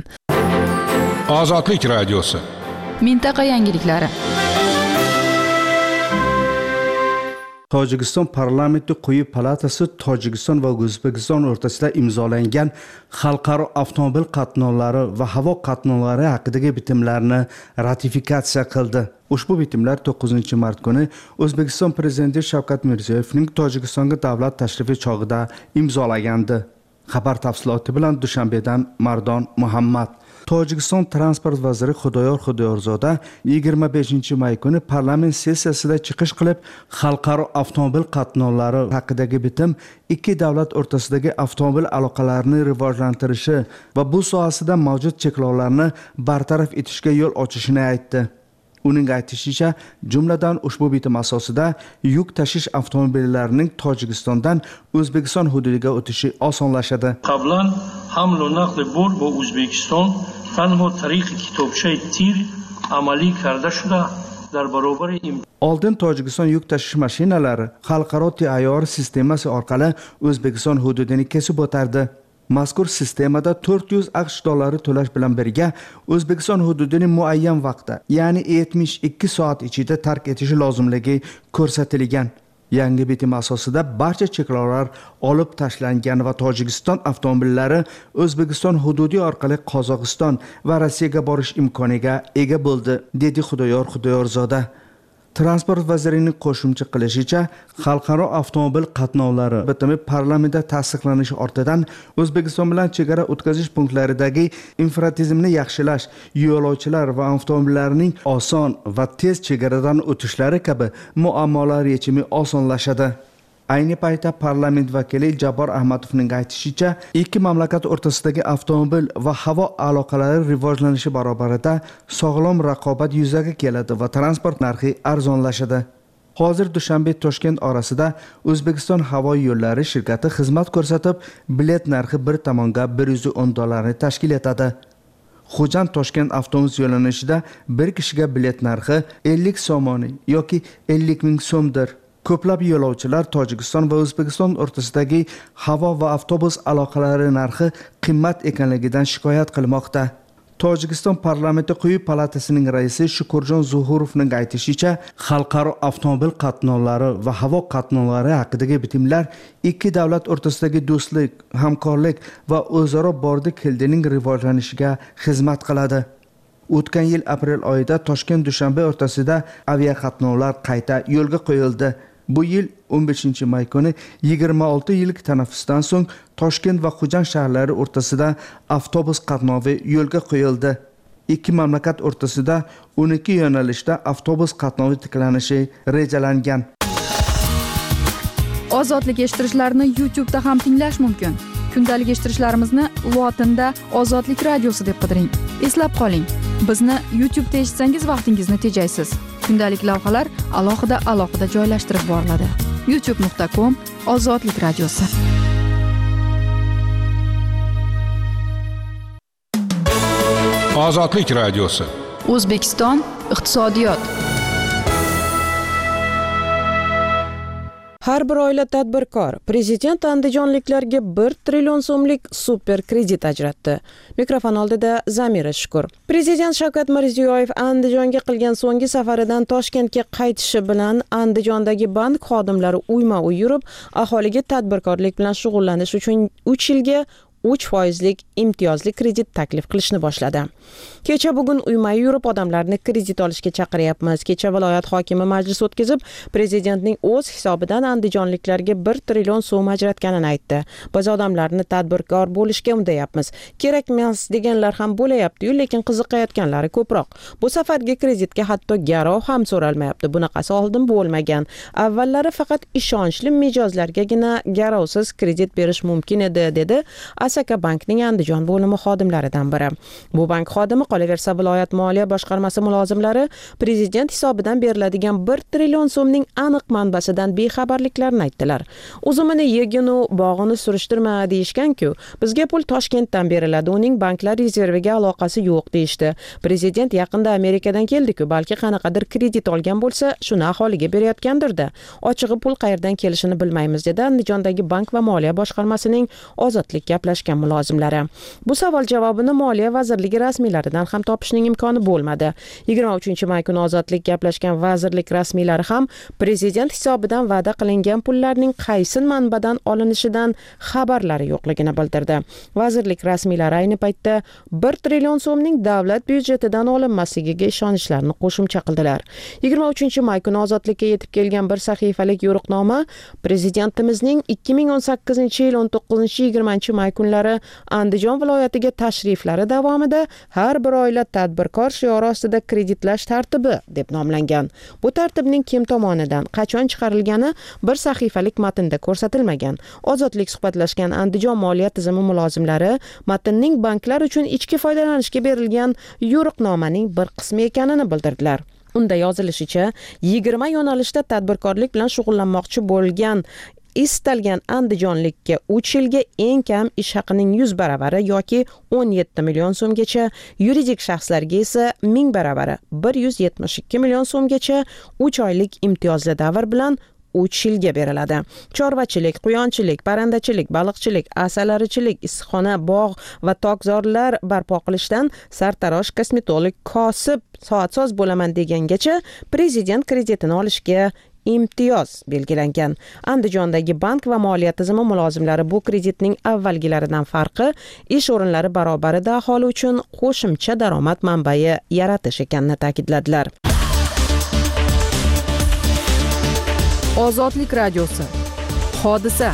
Ozodlik radiosi. Mintaqa yangiliklari. Tojikiston parlamenti quyi palatasi Tojikiston va O'zbekiston o'rtasida imzolangan xalqaro avtomobil qatnovlari va havo qatnovlari haqidagi bitimlarni ratifikatsiya qildi. Ushbu bitimlar to'qqizinchi mart kuni O'zbekiston prezidenti Shavkat Mirziyoyevning Tojikistonga davlat tashrifi chog'ida imzolagandi. Xabar tafsiloti bilan Dushanbedan Mardon Muhammad. Tojikiston transport vaziri Xudoyor Xudoyorzoda yigirma beshinchi may kuni parlament sessiyasida chiqish qilib, xalqaro avtomobil qatnovlari haqidagi bitim ikki davlat o'rtasidagi avtomobil aloqalarini rivojlantirishi va bu sohasida mavjud cheklovlarni bartaraf etishga yo'l ochishini aytdi. Uning aytishicha, jumladan ushbu bitim asosida yuk tashish avtomobillarining Tojikistondan O'zbekiston hududiga o'tishi osonlashadi. Qablan haml va naql bor ba O'zbekiston tanho tariqi kitobchay tir amaliy karda shuda dar barobar Oldin Tojikiston yuk tashish mashinalari xalqaro tayyor sistemasi orqali O'zbekiston hududini kesib o'tardi. Mazkur sistemada to'rt yuz aqsh dollari to'lash bilan birga O'zbekiston hududini muayyan vaqtda, ya'ni yetmish ikki soat ichida tark etishi lozimligi ko'rsatilgan. Yangi bitim asosida barcha cheklovlar olib tashlangan va Tojikiston avtomobillari O'zbekiston hududi orqali Qozog'iston va Rossiyaga borish imkoniga ega bo'ldi, dedi Xudoyor Xudoyorzoda. Transport vazirining qo'shimcha qilishicha, xalqaro avtomobil qatnovlari bitimi parlamentda tasdiqlanishi ortidan O'zbekiston bilan chegara o'tkazish punktlaridagi infratizimni yaxshilash, yo'lovchilar va avtomobillarning oson va tez chegaradan o'tishlari kabi muammolar yechimi osonlashadi. Ayni paytda parlament vakili Jabor Ahmadovning aytishicha, ikki mamlakat o'rtasidagi avtomobil va havo aloqalari rivojlanishi barobarida sog'lom raqobat yuzaga keladi va transport narxi arzonlashadi. Hozir Dushanbe Toshkent orasida O'zbekiston havo yo'llari shirkati xizmat ko'rsatib, bilet narxi bir tomonga bir yuz o'n dollarni tashkil etadi. Xo'jand Toshkent avtobus yo'nalishida bir kishiga bilet narxi ellik so'moni yoki ellik ming so'mdir. Ko'plab yo'lovchilar Tojikiston va O'zbekiston o'rtasidagi havo va avtobus aloqalari narxi qimmat ekanligidan shikoyat qilmoqda. Tojikiston parlamenti quyi palatasining raisi Shukurjon Zuhurovning aytishicha, xalqaro avtomobil qatnovlari va havo qatnovlari haqidagi bitimlar ikki davlat o'rtasidagi do'stlik, hamkorlik va o'zaro bordi-keldining rivojlanishiga xizmat qiladi. O'tgan yil aprel oyida Toshkent Dushanbe o'rtasida aviaqatnovlar qayta yo'lga qo'yildi. Bu yil o'n beshinchi may kuni yigirma olti yillik tanaffusdan so'ng Toshkent va Xo'jand shaharlari o'rtasida avtobus qatnovi yo'lga qo'yildi. Ikki mamlakat o'rtasida o'n ikki yo'nalishda avtobus qatnovi tiklanishi rejalangan. Ozodlik eshittirishlarni YouTube'da ham tinglash mumkin. Kundalik eshittirishlarimizni lotinda Ozodlik radiosi deb qidiring. Eslab qoling, bizni YouTube'da eshitsangiz vaqtingizni tejaysiz. Kundalik lavhalar alohida alohida joylashtirib boriladi. youtube nuqta com Ozodlik radiosi. Ozodlik radiosi. O'zbekiston iqtisodiyot. Har bir oila tadbirkor. Prezident andijonliklarga bir trillion so'mlik super kredit ajratdi. Mikrofon oldida Zamira Shukur. Prezident Shavkat Mirziyoyev Andijonga qilgan so'nggi safaridan Toshkentga qaytishi bilan Andijondagi bank xodimlari uyma-uy yurib, aholiga tadbirkorlik bilan shug'ullanish uchun uch yilga uch foizlik imtiyozli kredit taklif qilishni boshladi. Kecha bugun uyma yurib odamlarni kredit olishga chaqiryapmiz. Kecha viloyat hokimi majlis o'tkazib, prezidentning o'z hisobidan andijonliklarga bir trillion so'm ajratganini aytdi. Biz odamlarni tadbirkor bo'lishga undayapmiz. Kerak emas deganlar ham bo'layapti-yu, lekin qiziqayotganlari ko'proq. Bu safargi kreditga hatto garov ham so'ralmayapti. Bunaqasi oldin bo'lmagan. Avvallari faqat ishonchli mijozlargagina garovsiz kredit berish mumkin edi, dedi Asaka bankning Andijon bo'limi xodimlaridan biri. Bu bank xodimi qolaversa viloyat moliya boshqarmasi mulozimlari prezident hisobidan beriladigan bir trillion so'mning aniq manbasidan bexabarliklarini aytdilar. Uzumini yeginu bog'ini surishtirma deyishgan-ku, bizga pul Toshkentdan beriladi, uning banklar rezerviga aloqasi yo'q deyishdi. Prezident yaqinda Amerikadan keldi-ku, balki qanaqadir kredit olgan bo'lsa, shuni aholiga berayotgandir-da. Ochig'i pul qayerdan kelishini bilmaymiz, dedi Andijondagi bank va moliya boshqarmasining Ozodlik gaplashgan gaplashgan mulozimlari. Bu savol javobini Moliya vazirligi rasmiylaridan ham topishning imkoni bo'lmadi. yigirma uchinchi may kuni Ozodlik gaplashgan vazirlik rasmiylari ham prezident hisobidan va'da qilingan pullarning qaysi manbadan olinishidan xabarlari yo'qligini bildirdi. Vazirlik rasmiylari ayni paytda bir trillion so'mning davlat byudjetidan olinmasligiga ishonchlarini qo'shimcha qildilar. yigirma uchinchi may kuni Ozodlikka yetib kelgan bir sahifalik yo'riqnoma prezidentimizning ikki ming o'n sakkizinchi yil o'n to'qqizinchi yigirmanchi may kunlari Andijon viloyatiga tashriflari davomida har bir oila tadbirkor shiori ostida kreditlash tartibi deb nomlangan. Bu tartibning kim tomonidan qachon chiqarilgani bir sahifalik matnda ko'rsatilmagan. Ozodlik suhbatlashgan Andijon moliya tizimi mulozimlari matnning banklar uchun ichki foydalanishga berilgan yo'riqnomaning bir qismi ekanini bildirdilar. Unda yozilishicha, yigirma yo'nalishda tadbirkorlik bilan shug'ullanmoqchi bo'lgan istalgan andijonlikka uch yilga eng kam ish haqining yuz baravari yoki o'n yetti million so'mgacha, yuridik shaxslarga esa ming baravari bir yuz yetmish ikki million so'mgacha uch oylik imtiyozli davr bilan uch yilga beriladi. Chorvachilik, quyonchilik, parrandachilik, baliqchilik, asalarichilik, issiqxona, bog' va tokzorlar barpo qilishdan sartarosh, kosmetolog, kosib, soatsoz bo'laman degangacha prezident kreditini olishga imtiyoz belgilangan. Andijondagi bank va moliya tizimi mulozimlari bu kreditning avvalgilaridan farqi ish o'rinlari barobarida aholi uchun qo'shimcha daromad manbai yaratish ekanini ta'kidladilar. Ozodlik radiosi. Hodisa.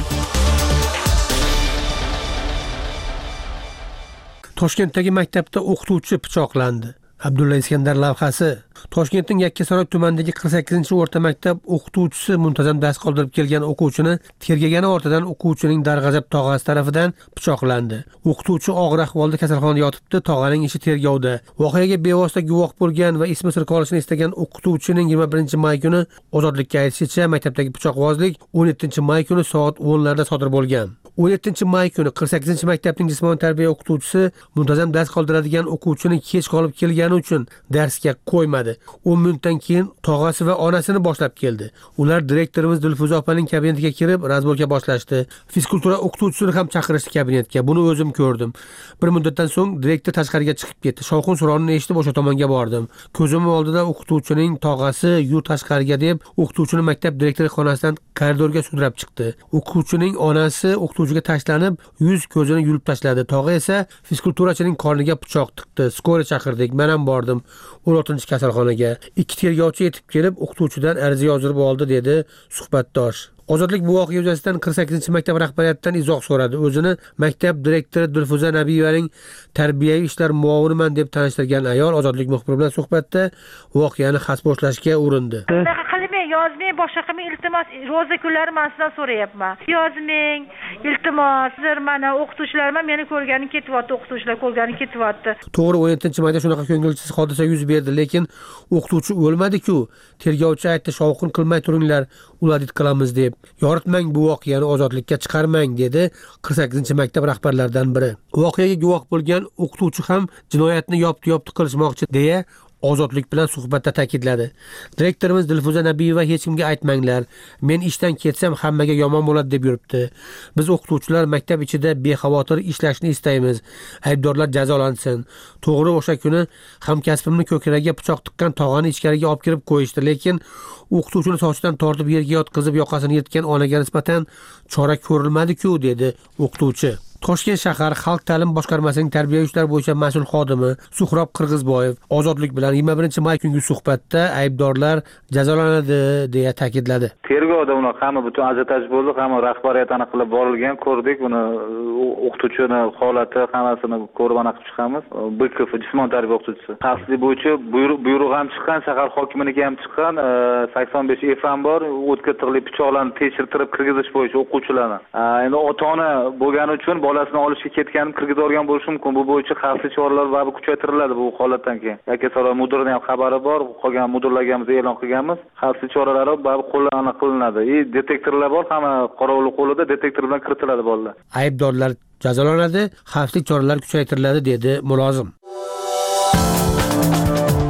Toshkentdagi maktabda o'qituvchi pichoqlandi. Abdulla Iskandar lavhasi. Toshkentning Yakkasaroy tumanidagi qirq sakkizinchi o'rta maktab o'qituvchisi muntazam dars qoldirib kelgan o'quvchini tergagani ortidan o'quvchining darg'azab tog'asi tarafidan pichoqlandi. O'qituvchi og'ir ahvolda kasalxonada yotibdi, tog'aning ishi tergovda. Voqeaga bevosita guvoh bo'lgan va ismi sir qolishini istagan o'qituvchining yigirma birinchi may kuni Ozodlikka aytishicha, maktabdagi pichoqbozlik o'n yettinchi may kuni soat o'nlarda sodir bo'lgan. o'n yettinchi may kuni qirq sakkizinchi maktabning jismoniy tarbiya o'qituvchisi muntazam dars qoldiradigan o'quvchini kech qolib kelgani uchun darsga qo'ymadi. o'n minutdan keyin tog'asi va onasini boshlab keldi. Ular direktorimiz Dilfuza opaning kabinetiga kirib, razborka boshlashdi. Fizkultura o'qituvchisini ham chaqirishdi kabinetga. Buni o'zim ko'rdim. Bir muddatdan so'ng direktor tashqariga chiqib ketdi. Shovqin suronini eshitib o'sha tomonga bordim. Ko'zim oldida o'qituvchining tog'asi "Yur tashqariga" deb o'qituvchini maktab direktori xonasidan koridorga sudrab chiqdi. O'qituvchining onasi o'qituvchiga tashlanib, yuz ko'zini yulib tashladi. Tog'a esa fizkulturachining qorniga pichoq tiqdi. Skora chaqirdik. Men ham bordim o'n oltinchi kasalxonaga. Ikki tergovchi yetib kelib, o'qituvchidan ariza yozdirib oldi, dedi suhbatdosh. Ozodlik bu voqea yuzasidan qirq sakkizinchi maktab rahbariyatidan izoh so'radi. O'zini maktab direktori Dilfuza Nabiyevaning tarbiyaviy ishlar muaviniman deb tanishtirgan ayol Ozodlik muxbiri bilan suhbatda voqeani xaspo'shlashga urindi. Yozmang, boshqa qilmang, iltimos, ro'za kunlari men sizdan so'rayapman. Yozmang, iltimos, sizlar mana o'qituvchilarman, meni ko'rgani ketyapti, o'qituvchilar ko'rgani ketyapti. To'g'ri, o'n yettinchi mayda shunaqa ko'ngilsiz hodisa yuz berdi, lekin o'qituvchi o'lmadi-ku. Tergovchi aytdi, shovqin qilmay turinglar, uladit qilamiz deb. Yoritmang bu voqeani, Ozodlikka chiqarmang, dedi qirq sakkizinchi maktab rahbarlaridan biri. Voqeaga guvoh bo'lgan o'qituvchi ham jinoyatni yopti-yopti qilishmoqchi deya Ozodlik bilan suhbatda ta'kidladi. Direktorimiz Dilfuza Nabiyeva hech kimga aytmanglar, men ishdan ketsam hammaga yomon bo'ladi deb yuribdi. Biz o'qituvchilar maktab ichida bexavotir ishlashni istaymiz. Aybdorlar jazolansin. To'g'ri, o'sha kuni hamkasbimni ko'kragiga pichoq tiqqan tog'ani ichkariga olib kirib qo'yishdi, lekin o'qituvchini sochidan tortib yerga yotqizib yoqasini yirtgan onaga nisbatan chora ko'rilmadi-ku, dedi o'qituvchi. Toshkent shahar Xalq ta'lim boshqarmasining tarbiya ishlari bo'yicha mas'ul xodimi Suhrob Qirg'izboyev Ozodlik bilan yigirma birinchi may kungi suhbatda aybdorlar jazolanadi deya ta'kidladi. Tergovda uni hamma butun ajotaj bo'ldi, hamma rahbariyat aniqlab borilgan, ko'rdik, uni o'qituvchini holati hammasini ko'rib aniqlab chiqamiz. B K F jismoniy tarbiya o'qituvchisi. Xavfsizlik bo'yicha buyruq ham chiqqan, shahar hokiminiga ham chiqqan, sakson besh F ham bor, o'tkir tig'li pichoqlarni tekshirtirib kirgizish bo'yicha o'quvchilarni. Endi ota-ona bo'lgani uchun bolasini olishga ketgan, kirgizib olgan bo'lishi mumkin. Bu bo'yicha xavfsizlik choralari va kuchaytiriladi bu holatdan keyin. Yakkasaroy mudirining ham xabari bor, qolgan mudirlarga ham e'lon qilganmiz. Xavfsizlik choralari baribir qo'llanma qilinadi. E detektorlar bor, hamma qorovul qo'lida detektor bilan kiritiladi bolalar. Aybdorlar jazolanadi, xavfsizlik choralari kuchaytiriladi, dedi mulozim.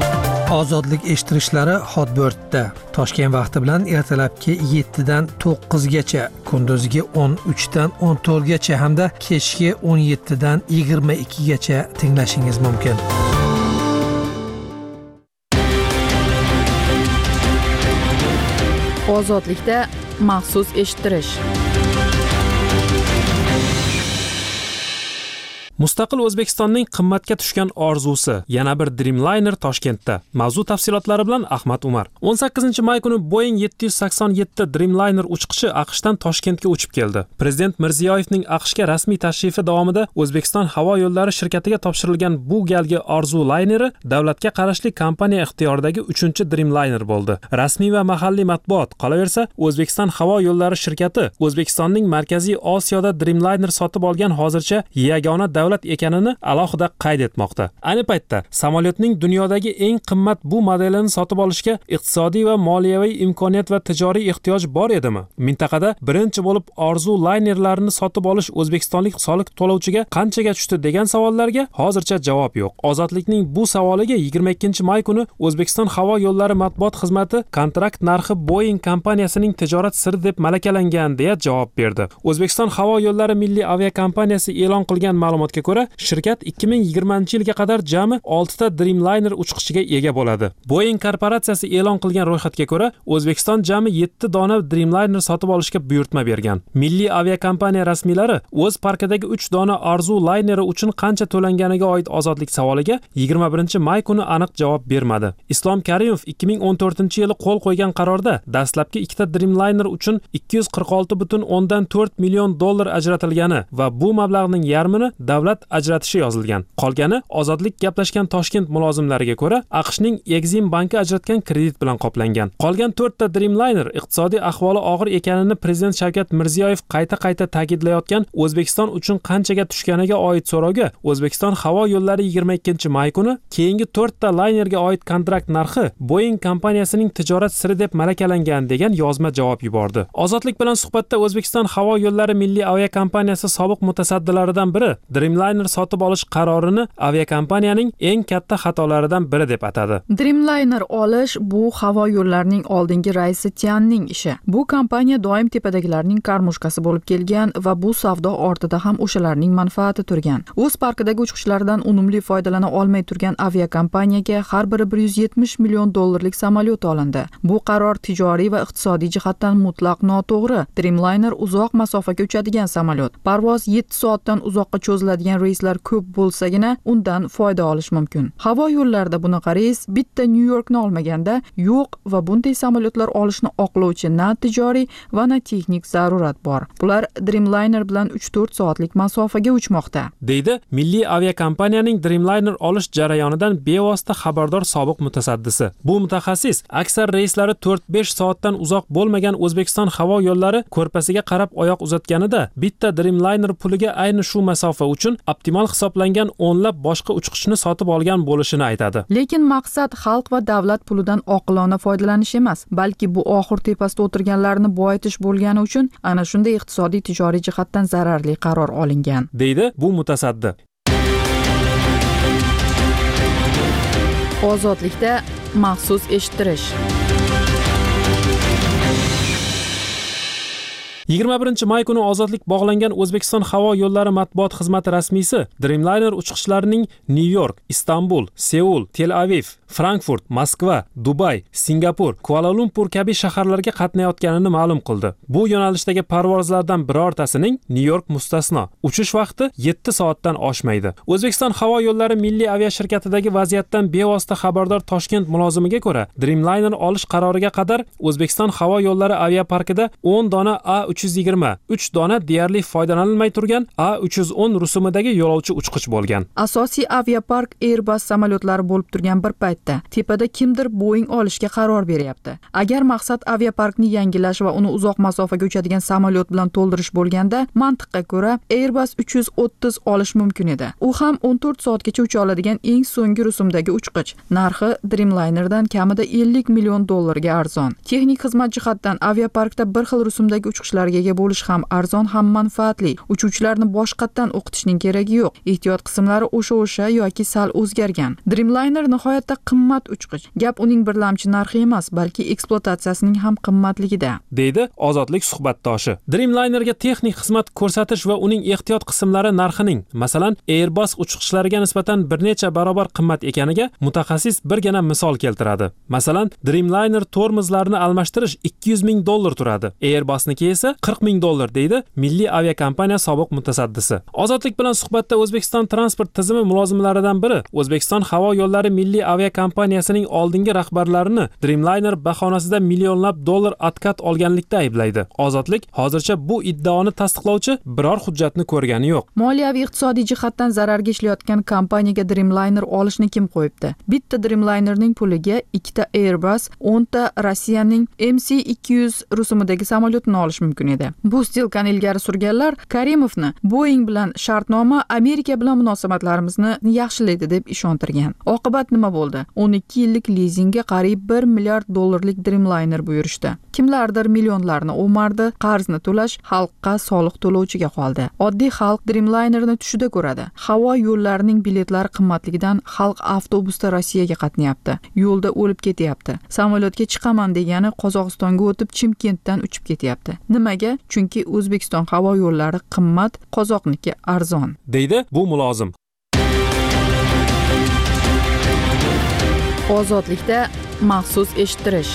Ozodlik eshittirishlari Hotbirdda Toshkent vaqti bilan ertalabki yettidan to'qqizgacha, kunduziga o'n uchdan o'n to'rtgacha hamda kechki o'n yettidan yigirma ikkigacha tinglashingiz mumkin. Ozodlikda maxsus eshittirish. Mustaqil O'zbekistonning qimmatga tushgan orzusi yana bir Dreamliner Toshkentda. Mavzu tafsilotlari bilan Ahmad Umar. o'n sakkizinchi may kuni Boeing yetti yuz sakson yetti Dreamliner uchqichi AQShdan Toshkentga uchib keldi. Prezident Mirziyoyevning AQShga rasmiy tashrifi davomida O'zbekiston havo yo'llari shirkatiga topshirilgan bu galgi orzu layneri davlatga qarashli kompaniya ixtiyoridagi uchinchi Dreamliner bo'ldi. Rasmiy va mahalliy matbuot qolaversa, O'zbekiston havo yo'llari shirkati O'zbekistonning Markaziy Osiyoda Dreamliner sotib olgan hozircha yagona davlat ekanini alohida qayd etmoqda. Ayni paytda samolyotning dunyodagi eng qimmat bu modelini sotib olishga iqtisodiy va moliyaviy imkoniyat va tijoriy ehtiyoj bor edimi? Mintaqada birinchi bo'lib orzu laynerlarini sotib olish o'zbekistonlik soliq to'lovchiga qanchaga tushdi degan savollarga hozircha javob yo'q. Ozodlikning bu savoliga yigirma ikkinchi may kuni O'zbekiston havo yo'llari matbuot xizmati kontrakt narxi Boeing kompaniyasining tijorat siri deb malakalangan deya javob berdi. O'zbekiston havo yo'llari milliy aviakompaniyasi e'lon qilgan ma'lumotga ko'ra, shirkat ikki ming yigirmanchi yilga qadar jami oltita Dreamliner uchqichiga ega bo'ladi. Boeing korporatsiyasi e'lon qilgan ro'yxatga ko'ra, O'zbekiston jami yetti dona Dreamliner sotib olishga buyurtma bergan. Milliy aviakompaniya rasmiylari o'z parkidagi uch dona orzu layneri uchun qancha to'langaniga oid ozodlik savoliga yigirma birinchi may kuni aniq javob bermadi. Islom Karimov ikki ming o'n to'rtinchi yili qo'l qo'ygan qarorda dastlabki ikkita Dreamliner uchun ikki yuz qirq olti butun o'ndan to'rt million dollar ajratilgani va bu mablag'ning yarmini davlat ajratishi yozilgan. Qolgani ozodlik gaplashgan Toshkent mulozimlariga ko'ra, AQShning Exim banki ajratgan kredit bilan qoplangan. Qolgan to'rtta Dreamliner iqtisodiy ahvoli og'ir ekanini Prezident Shavkat Mirziyoyev qayta-qayta ta'kidlayotgan O'zbekiston uchun qanchaga tushganiga oid so'rovga O'zbekiston havo yo'llari yigirma ikkinchi may kuni keyingi to'rtta laynerga oid kontrakt narxi Boeing kompaniyasining tijorat siri deb malakalangan degan yozma javob yubordi. Ozodlik bilan suhbatda O'zbekiston havo yo'llari milliy aviakompaniyasi sobiq mutasaddilaridan biri Dreamliner sotib olish qarorini aviakompaniyaning eng katta xatolaridan biri deb atadi. Dreamliner olish bu havo yo'llarining oldingi raisi Tianning ishi. Bu kompaniya doim tepadagilarning qarmushkasi bo'lib kelgan va bu savdo ortida ham o'shalarning manfaati turgan. O'z parkidagi uchqishlardan unumli foydalana olmay turgan aviakompaniyaga har biri bir yuz yetmish million dollarlik samolyot olindi. Bu qaror tijoriy va iqtisodiy jihatdan mutlaq noto'g'ri. Dreamliner uzoq masofaga uchadigan samolyot. Parvoz yetti soatdan uzoqqa cho'ziladigan reyslar ko'p bo'lsagina undan foyda olish mumkin. Havo yo'llarida bunaqa reys bitta New Yorkni olmaganda yo'q va bunday samolyotlar olishni oqlovchi na tijoriy va na texnik zarurat bor. Bular Dreamliner bilan uch to'rt soatlik masofaga uchmoqda. Deydi milliy aviakompaniyaning Dreamliner olish jarayonidan bevosita xabardor sobiq mutasaddisi. Bu mutaxassis aksar reyslari to'rt besh soatdan uzoq bo'lmagan O'zbekiston havo yo'llari ko'rpasiga qarab oyoq uzatganida bitta Dreamliner puliga ayni shu masofa uchun optimal hisoblangan o'nlab boshqa uchqichni sotib olgan bo'lishini aytadi. Lekin maqsad xalq va davlat pulidan oqilona foydalanish emas, balki bu oxir tepasida o'tirganlarni boyitish bo'lgani uchun ana shunday iqtisodiy tijoriy jihatdan zararli qaror olingan, deydi bu mutasaddi. Ozodlikda maxsus eshittirish. yigirma birinchi may kuni ozodlik bog'langan O'zbekiston havo yo'llari matbuot xizmati rasmiysi Dreamliner uchqishlarining New York, Istanbul, Seul, Tel Aviv, Frankfurt, Moskva, Dubay, Singapur, Kuala Lumpur kabi shaharlarga qatnayotganini ma'lum qildi. Bu yo'nalishdagi parvozlardan birortasining New York mustasno. Uchish vaqti yetti soatdan oshmaydi. O'zbekiston havo yo'llari milliy aviashirkatidagi vaziyatdan bevosita xabardor Toshkent mulozimiga ko'ra, Dreamliner olish qaroriga qadar O'zbekiston havo yo'llari aviaparkida o'n dona A uch yuz yigirma, uch dona deyarli foydalanilmay turgan A uch yuz o'n rusumidagi yo'lovchi uchqich bo'lgan. Asosiy aviapark Airbus samolyotlari bo'lib turgan bir paytda tepada kimdir Boeing olishga qaror beryapti. Agar maqsad aviaparkni yangilash va uni uzoq masofaga uchadigan samolyot bilan to'ldirish bo'lganda, mantiqqa ko'ra Airbus uch yuz o'ttiz olish mumkin edi. U ham o'n to'rt soatgacha ucha oladigan eng so'nggi rusumdagi uchqich. Narxi Dreamlinerdan kamida ellik million dollarga arzon. Texnik xizmat jihatdan aviaparkda bir xil rusumdagi uchqishlarga ega bo'lish ham arzon ham manfaatli. Uchuvchilarni boshqatdan o'qitishning keragi yo'q. Ehtiyot qismlari o'sha-o'sha yoki sal o'zgargan. Dreamliner nihoyatda qimmat uchqich. Gap uning birlamchi narxi emas, balki ekspluatatsiyasining ham qimmatligida, deydi Ozodlik suhbatdoshi. Dreamlinerga texnik xizmat ko'rsatish va uning ehtiyot qismlari narxining, masalan, Airbus uchqichlariga nisbatan bir necha barobar qimmat ekaniga mutaxassis birgina misol keltiradi. Masalan, Dreamliner tormozlarini almashtirish ikki yuz ming dollar turadi. Airbusniki esa qirq ming dollar, deydi Milliy aviakompaniya sobiq mutasaddisi. Ozodlik bilan suhbatda O'zbekiston transport tizimi mulozimlaridan biri O'zbekiston havo yo'llari milliy aviakompaniyasining oldingi rahbarlarini Dreamliner bahonasida millionlab dollar atkat olganlikda ayblaydi. Ozodlik hozircha bu iddaoni tasdiqlovchi biror hujjatni ko'rgani yo'q. Moliyaviy iqtisodiy jihatdan zararga ishlayotgan kompaniyaga Dreamliner olishni kim qo'yibdi? Bitta Dreamlinerning puliga ikkita Airbus, o'nta Rossiyaning M C ikki yuz rusumidagi samolyotni olish mumkin edi. Bu stilkani ilgari surganlar Karimovni Boeing bilan shartnoma Amerika bilan munosabatlarimizni yaxshilaydi deb ishontirgan. Oqibat nima bo'ldi? o'n ikki yillik lizingga qariyb bir milliard dollarlik Dreamliner buyurishdi. Kimlardir millionlarni o'mardi, qarzni to'lash xalqqa soliq to'lovchiga qoldi. Oddiy xalq Dreamlinerni tushida ko'radi. Havo yo'llarining biletlari qimmatligidan xalq avtobusda Rossiyaga qatnayapti. Yo'lda o'lib ketyapti. Samolyotga chiqaman degani Qozog'istonga o'tib Chimkentdan uchib ketyapti. Nimaga? Chunki O'zbekiston havo yo'llari qimmat, Qozoqniki arzon, deydi bu mulozim. Ozodlikda maxsus eshittirish.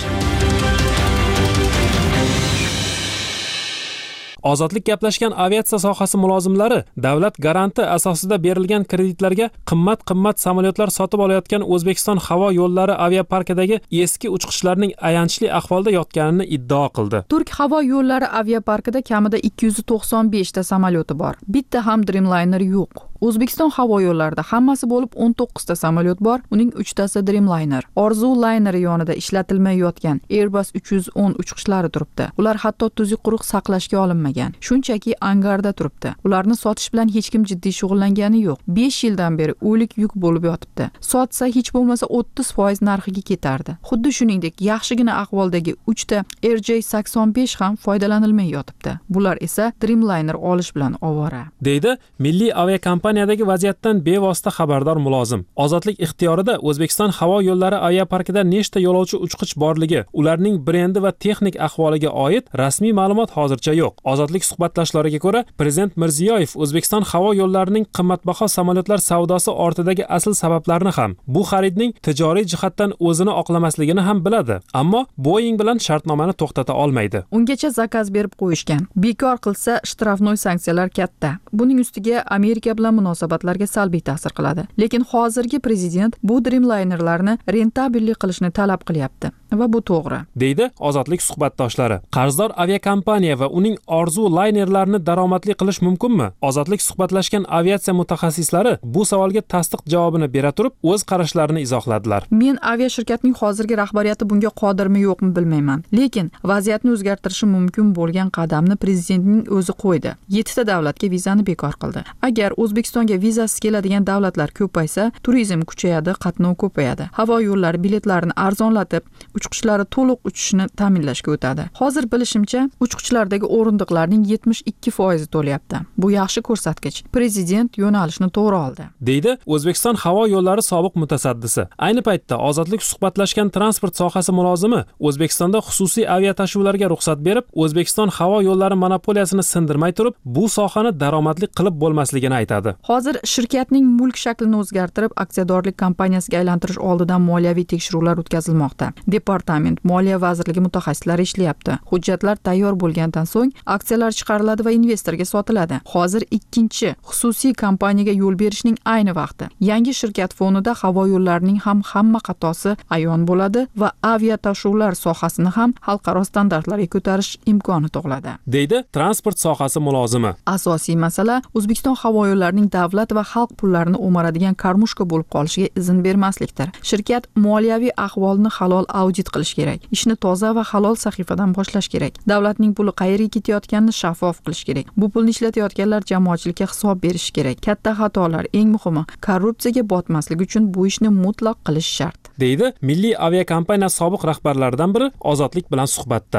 Ozodlik gaplashgan aviatsiya sohasi mulozimlari davlat garanti asosida berilgan kreditlarga qimmat-qimmat samolyotlar sotib olayotgan O'zbekiston havo yo'llari aviaparkidagi eski uchqichlarning ayanchli ahvolda yotganini iddao qildi. Turk havo yo'llari aviaparkida kamida ikki yuz to'qson besh ta samolyoti bor. Bitta ham Dreamliner yo'q. O'zbekiston havo yo'llarida hammasi bo'lib o'n to'qqiz ta samolyot bor, uning uch tasi Dreamliner. Orzu layneri yonida ishlatilmay yotgan Airbus uch yuz o'n uchqichlari turibdi. Ular hatto tuzuk quruq saqlashga olinmagan. Shunchaki angarda turibdi. Ularni sotish bilan hech kim jiddiy shug'ullangani yo'q. besh yildan beri o'lik yuk bo'lib yotibdi. Sotsa hech bo'lmasa o'ttiz foiz narxiga ketardi. Xuddi shuningdek, yaxshigina ahvoldagi uch ta R J sakson besh ham foydalanilmay yotibdi. Bular esa Dreamliner olish bilan ovora, deydi Milliy aviakompaniyadagi vaziyatdan bevosita xabardor mulozim. Ozodlik ixtiyorida O'zbekiston havo yo'llari aviaparkida nechta yo'lovchi uchqich borligi, ularning brendi va texnik ahvoliga oid rasmiy ma'lumot hozircha yo'q. Ozodlik suhbatdoshlariga ko'ra, Prezident Mirziyoyev O'zbekiston havo yo'llarining qimmatbaho samolyotlar savdosi ortidagi asl sabablarni ham, bu xaridning tijoriy jihatdan o'zini oqlamasligini ham biladi, ammo Boeing bilan shartnomani to'xtata olmaydi. Ungacha zakaz berib qo'yishgan. Bekor qilsa shtrafnoy sanksiyalar katta. Buning ustiga Amerika bilan munosabatlarga salbiy ta'sir qiladi. Lekin hozirgi prezident bu Dreamlinerlarni rentabelli qilishni talab qilyapti va bu to'g'ri, deydi Ozodlik suhbatdoshlari. Qarzdor aviakompaniya va uning orzu laynerlarini daromadli qilish mumkinmi? Ozodlik suhbatlashgan aviatsiya mutaxassislari bu savolga tasdiq javobini bera turib, o'z qarashlarini izohladilar. Men avia shirkatning hozirgi rahbariyati bunga qodirmi yo'qmi bilmayman, lekin vaziyatni o'zgartirishi mumkin bo'lgan qadamni prezidentning o'zi qo'ydi. yetti ta davlatga vizani bekor qildi. Agar O'zbekistonga vizasiz keladigan davlatlar ko'paysa, turizm kuchayadi, qatnov ko'payadi. Havo yo'llari biletlarini arzonlatib, uchqichlari to'liq uchishni ta'minlashga o'tadi. Hozir bilishimcha, uchqichlardagi o'rindiqlarning yetmish ikki foizi to'layapti. Bu yaxshi ko'rsatkich. Prezident yo'nalishni to'g'ri oldi, deydi O'zbekiston havo yo'llari sobiq mutasaddisi. Ayni paytda Ozodlik suhbatlashgan transport sohasi mulozimi O'zbekistonda xususiy aviatashuvlarga ruxsat berib, O'zbekiston havo yo'llari monopoliyasini sindirmay turib, bu sohani daromadli qilib bo'lmasligini aytadi. Hozir shirkatning mulk shaklini o'zgartirib, aksiyadorlik kompaniyasiga aylantirish oldidan moliyaviy tekshiruvlar o'tkazilmoqda. Departament Moliya vazirligi mutaxassislari ishlayapti. Hujjatlar tayyor bo'lgandan so'ng aksiyalar chiqariladi va investorga sotiladi. Hozir ikkinchi xususiy kompaniyaga yo'l berishning ayni vaqti. Yangi shirkat fonida havo yo'llarining ham hamma xatosi ayon bo'ladi va avia tashuvlar sohasini ham xalqaro standartlarga ko'tarish imkoni tug'iladi, deydi transport sohasi mulozimi. Asosiy masala O'zbekiston havo yo'llarining davlat va xalq pullarini o'maradigan karmushka bo'lib qolishiga izn bermaslikdir. Shirkat moliyaviy ahvolni halol audit qilish kerak. Ishni toza va halol sahifadan boshlash kerak. Davlatning puli qayerga ketayotganini shaffof qilish kerak. Bu pulni ishlatayotganlar jamoatchilikka hisob berish kerak. Katta xatolar, eng muhimi, korrupsiyaga botmaslik uchun bu ishni mutlaq qilish shart, deydi Milliy aviakompaniya sobiq rahbarlaridan biri Ozodlik bilan suhbatda.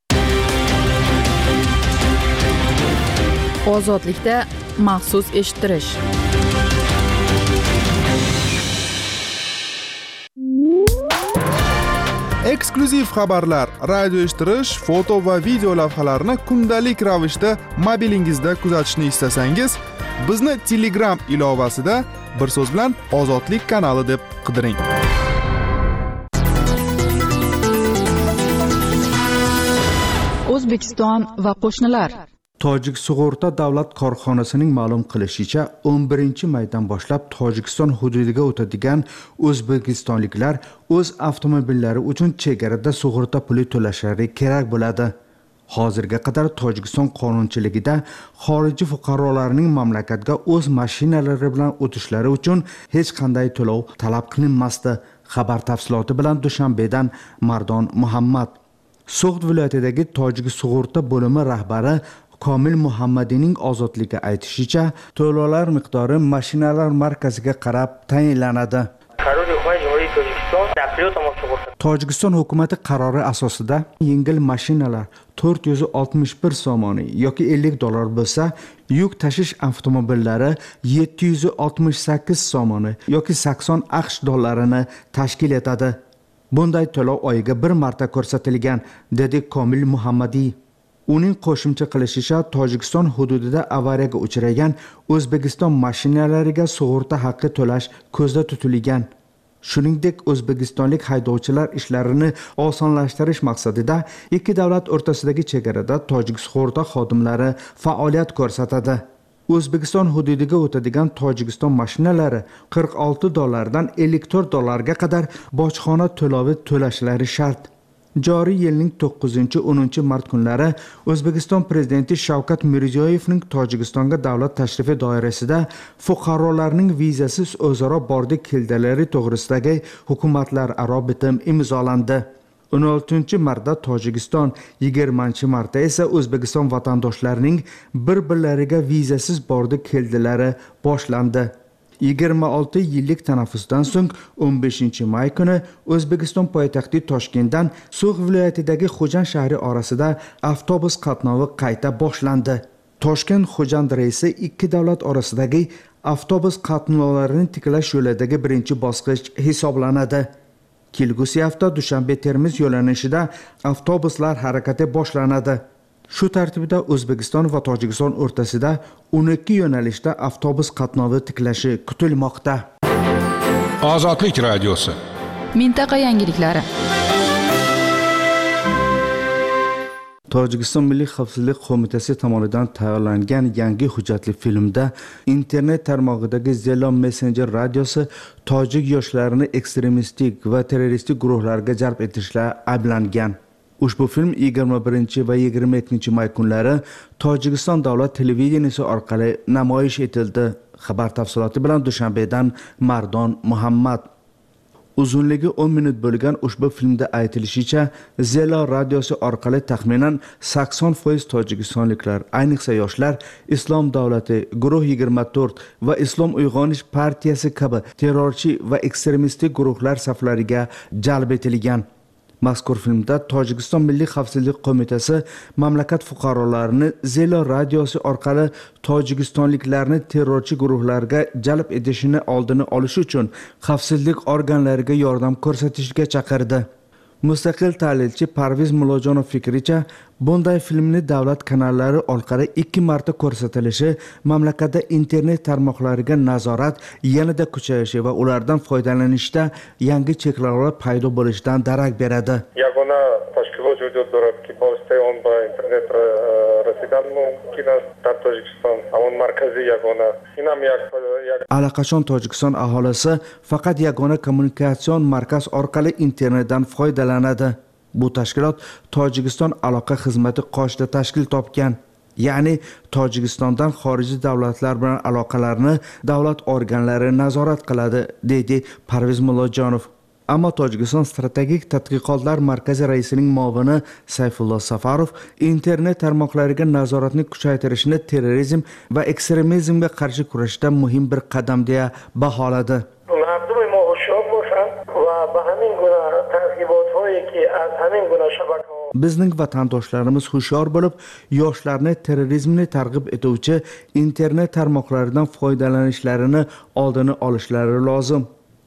Ozodlikda maxsus eshittirish. eksklyuziv xabarlar, radio eshittirish, foto va video lavhalarni kundalik ravishda mobilingizda kuzatishni istasangiz, bizni Telegram ilovasida bir so'z bilan Ozodlik kanali deb qidiring. O'zbekiston va qo'shnilar. Tojik sug'urta davlat korxonasining ma'lum qilishicha, o'n birinchi maydan boshlab Tojikiston hududiga o'tadigan o'zbekistonliklar o'z avtomobillari uchun chegarada sug'urta puli to'lashlari kerak bo'ladi. Hozirga qadar Tojikiston qonunchiligida xorijiy fuqarolarning mamlakatga o'z mashinalari bilan o'tishlari uchun hech qanday to'lov talab qilinmasdi. Xabar tafsiloti bilan Dushanbedan Mardon Muhammad. So'g'd viloyatidagi Tojik sug'urta bo'limi rahbari Komil Muhammadining Ozodlikka aytishicha, to'lovlar miqdori mashinalar markaziga qarab tayinlanadi. Tojikiston hukumati qarori asosida yengil mashinalar to'rt yuz oltmish bir somoni yoki ellik dollar bo'lsa, yuk tashish avtomobillari yetti yuz oltmish sakkiz somoni yoki sakson aqsh dollarini tashkil etadi. Bunday to'lov oyiga bir marta ko'rsatilgan, dedi Komil Muhammadi. Uning qo'shimcha qilishicha, Tojikiston hududida avariyaga uchragan O'zbekiston mashinalariga sug'urta haqqi to'lash ko'zda tutilgan. Shuningdek, o'zbekistonlik haydovchilar ishlarini osonlashtirish maqsadida ikki davlat o'rtasidagi chegarada tojik sug'urta xodimlari faoliyat ko'rsatadi. O'zbekiston hududiga o'tadigan Tojikiston mashinalari qirq olti dollardan ellik to'rt dollarga qadar bojxona to'lovi to'lashlari shart. Joriy yilning to'qqizinchi o'ninchi mart kunlari O'zbekiston prezidenti Shavkat Mirziyoyevning Tojikistonga davlat tashrifi doirasida fuqarolarning vizasiz o'zaro bordi keldilari to'g'risidagi hukumatlararo bitim imzolandi. o'n oltinchi martda Tojikiston, yigirmanchi martda esa O'zbekiston vatandoshlarining bir-birlariga vizasiz bordi keldilari boshlandi. yigirma olti yillik tanaffusdan so'ng o'n beshinchi may kuni O'zbekiston poytaxti Toshkentdan So'g'd viloyatidagi Xo'jand shahri orasida avtobus qatnovi qayta boshlandi. Toshkent-Xo'jand reysi ikki davlat orasidagi avtobus qatnovlarini tiklash yo'lidagi birinchi bosqich hisoblanadi. Kelgusi hafta Dushanbe-Termiz yo'nalishida avtobuslar harakati boshlanadi. Shu tartibda O'zbekiston va Tojikiston o'rtasida o'n ikki yo'nalishda avtobus qatnovi tiklashi kutilmoqda. Ozodlik radiosi. Mintaqa yangiliklari. Tojikiston Milliy xavfsizlik qo'mitasi tomonidan tayyorlangan yangi hujjatli filmda internet tarmog'idagi Zelo Messenger radiosi tojik yoshlarini ekstremistik va terroristik guruhlarga jalb etishda ayblangan. Ushbu film yigirma birinchi va yigirma ikkinchi may kunlari Tojikiston davlat televideniyesi orqali namoyish etildi. Xabar tafsiloti bilan Dushanbedan Mardon Muhammad. Uzunligi o'n minut bo'lgan ushbu filmda aytilishicha, Zelo radiosi orqali taxminan sakson foiz tojikistonliklar, ayniqsa yoshlar, Islom davlati, guruh yigirma to'rt va Islom uyg'onish partiyasi kabi terrorchi va ekstremistik guruhlar saflariga jalb etilgan. Mazkur filmda Tojikiston Milliy xavfsizlik qo'mitasi mamlakat fuqarolarini Zelo radiosi orqali tojikistonliklarni terrorchi guruhlarga jalb etishini oldini olish uchun xavfsizlik organlariga yordam ko'rsatishga chaqirdi. Mustaqil tahlilchi Parviz Mulojonov fikricha, bunday filmni davlat kanallari orqali ikki marta ko'rsatilishi mamlakatda internet tarmoqlariga nazorat yanada kuchayishi va ulardan foydalanishda yangi cheklovlar paydo bo'lishidan darak beradi. Yagona tashkilot vujud dорад ки боваситаи он ба интернет расидан мумкин аст дар Tojikiston. Амон маркази ягона. Инам як Allaqachon Tojikiston aholisi faqat yagona kommunikatsion markaz orqali internetdan foydalanadi. Bu tashkilot Tojikiston aloqa xizmati qoshida tashkil topgan. Ya'ni Tojikistondan xorijiy davlatlar bilan aloqalarni davlat organlari nazorat qiladi, dedi Parviz Mulojonov. Ammo Tojikiston strategik tadqiqotlar markazi raisining muovini Sayfullo Safarov internet tarmoqlariga nazoratni kuchaytirishni terrorizm va ekstremizmga qarshi kurashda muhim bir qadam deya baholadi. Mardum ma hushyor boshan va ba hamin guna targ'ibothoyi ki az hamin guna shabaka Bizning vatandoshlarimiz hushyor bo'lib, yoshlarni terrorizmni targ'ib etuvchi internet tarmoqlaridan foydalanishlarini oldini olishlari lozim.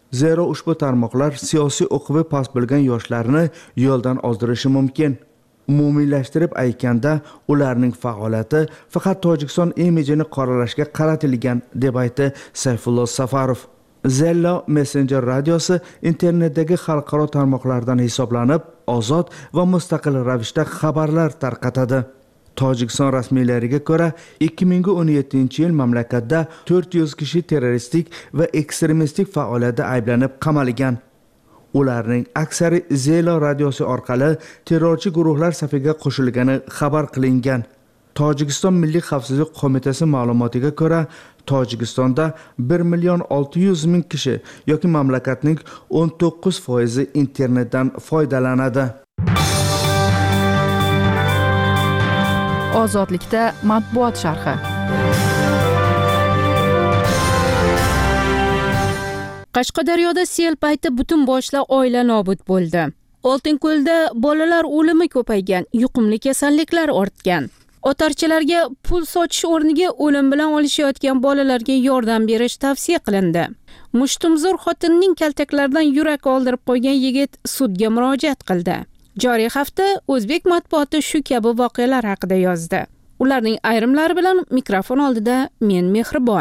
Zero ushbu tarmoqlar siyosiy o'qivi past bo'lgan yoshlarni yo'ldan ozdirishi mumkin. Umumiylashtirib aytganda, ularning faoliyati faqat Tojikiston imijini qoralashga qaratilgan, deb aytdi Sayfullo Safarov. Zello Messenger radiosi internetdagi xalqaro tarmoqlardan hisoblanib, ozod va mustaqil ravishda xabarlar tarqatadi. Tojikiston rasmiylariga ko'ra, ikki ming o'n yettinchi yil mamlakatda to'rt yuz kishi terroristik va ekstremistik faoliyatda ayblanib qamalgan. Ularning aksari Zello radiosi orqali terrorchi guruhlar safiga qo'shilgani xabar qilingan. Tojikiston Milliy xavfsizlik qo'mitasi ma'lumotiga ko'ra, Tojikistonda bir million olti yuz ming kishi yoki mamlakatning o'n to'qqiz foizi internetdan foydalanadi. Ozodlikda matbuot sharhi. Qashqadaryoda sel payti butun boshli oila nobud bo'ldi. Oltinko'lda bolalar o'limi ko'paygan, yuqumli kasalliklar ortgan. Otarchilarga pul sochish o'rniga o'lim bilan olishayotgan bolalarga yordam berish tavsiya qilindi. Mushtumzor xotinning kaltaklaridan yurak oldirib qo'ygan yigit sudga murojaat qildi. Joriy hafta o'zbek matbuoti shu kabi voqealar haqida yozdi. Ularning ayrimlari bilan mikrofon oldida men Mehribon.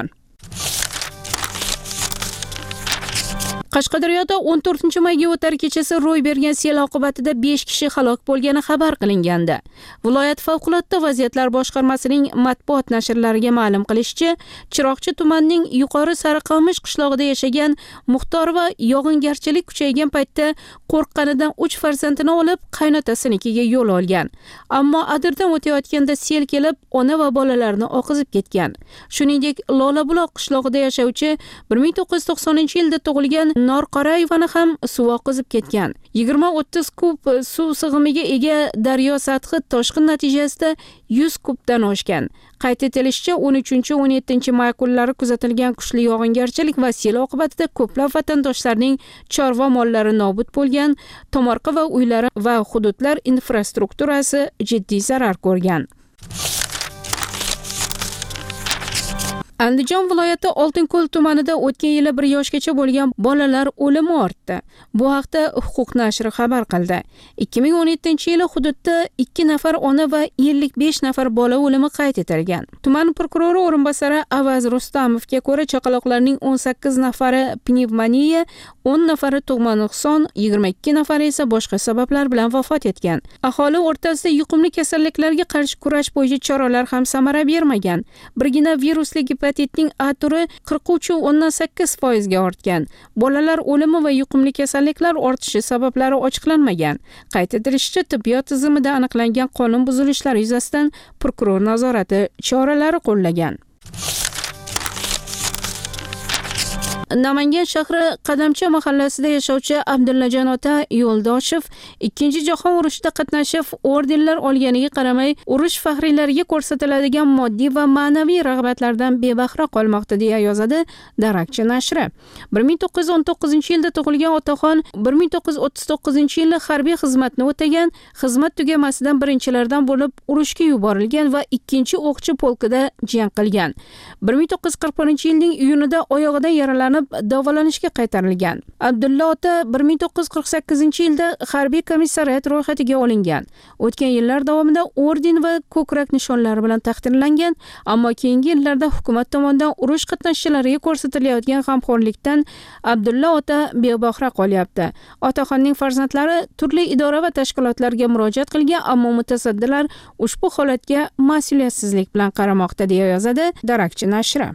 Qashqadaryoda o'n to'rtinchi mayga o'tar kechasi ro'y bergan sel oqibatida besh kishi halok bo'lgani xabar qilingandi. Viloyat favqulodda vaziyatlar boshqarmasining matbuot nashrlariga ma'lum qilishicha, Chiroqchi tumanining Yuqori Sariqamish qishlog'ida yashagan Muxtor va yog'ingarchilik kuchaygan paytda qo'rqqanidan uch farzandini olib qaynotasinikiga yo'l olgan. Ammo Adirdan o'tayotganda sel kelib, ona va bolalarni oqizib ketgan. Shuningdek, Lolabuloq qishlog'ida yashovchi bir ming to'qqiz yuz to'qsoninchi yilda tug'ilgan Norqorayevani ham suv oqizib ketgan. yigirma o'ttiz kub suv sig'imiga ega daryo sathi toshqin natijasida yuz kubdan oshgan. Qayd etilishicha, o'n uchinchi o'n yettinchi may kunlari kuzatilgan kuchli yog'ingarchilik va sel oqibatida ko'plab vatandoshlarning chorva mollari nobud bo'lgan, tomorqa va uylari va hududlar infrastrukturasi jiddiy zarar ko'rgan. Andijon viloyati Oltinko'l tumanida o'tgan yili bir yoshgacha bo'lgan bolalar o'limi ortdi. Bu haqda Huquq nashri xabar qildi. ikki ming o'n yettinchi yili hududda ikki nafar ona va ellik besh nafar bola o'limi qayd etilgan. Tuman prokurori o'rinbosari Avaz Rustamovga ko'ra, chaqaloqlarning o'n sakkiz nafari pnevmoniya, o'n nafari tug'ma nuqson, yigirma ikki nafari esa boshqa sabablar bilan vafot etgan. Aholi o'rtasida yuqumli kasalliklarga qarshi kurash bo'yicha choralar ham samara bermagan. Birgina virusli Hepatitning A turi qirq uch nuqta o'n sakkiz foiz ga ortgan. Bolalar o'limi va yuqumli kasalliklar ortishi sabablari ochiqlanmagan. Qayd etilishicha, tibbiyot tizimida aniqlangan qonun buzilishlari yuzasidan prokuror nazorati choralari qo'llagan. Namangan shahri Qadamcha mahallasida yashovchi Abdullajon ota Yo'ldoshev ikkinchi jahon urushida qatnashib, ordenlar olganiga qaramay, urush faxriylariga ko'rsatiladigan moddiy va ma'naviy rag'batlardan bebahra qolmoqda, deya yozadi Darakchi nashri. bir ming to'qqiz yuz o'n to'qqizinchi yilda tug'ilgan otaxon bir ming to'qqiz yuz o'ttiz to'qqizinchi yilda harbiy xizmatni o'tagan, xizmat tugamasidan birinchilardan bo'lib urushga yuborilgan va ikkinchi o'qchi polkida jang qilgan. bir ming to'qqiz yuz qirq birinchi yilning iyunida oyog'idan yaralanib davolanishga qaytarilgan. Abdulla ota bir ming to'qqiz yuz qirq sakkizinchi yilda harbiy komissariyat ro'yxatiga olingan. O'tgan yillar davomida orden va ko'krak nishonlari bilan taqdirlangan, ammo keyingi yillarda hukumat tomonidan urush qatnashchilariga ko'rsatilayotgan g'amxo'rlikdan Abdulla ota bebahra qolyapti. Otaxonning farzandlari turli idora va tashkilotlarga murojaat qilgan, ammo mutasaddilar ushbu holatga mas'uliyatsizlik bilan qaramoqda, deya yozadi Darakchi nashri.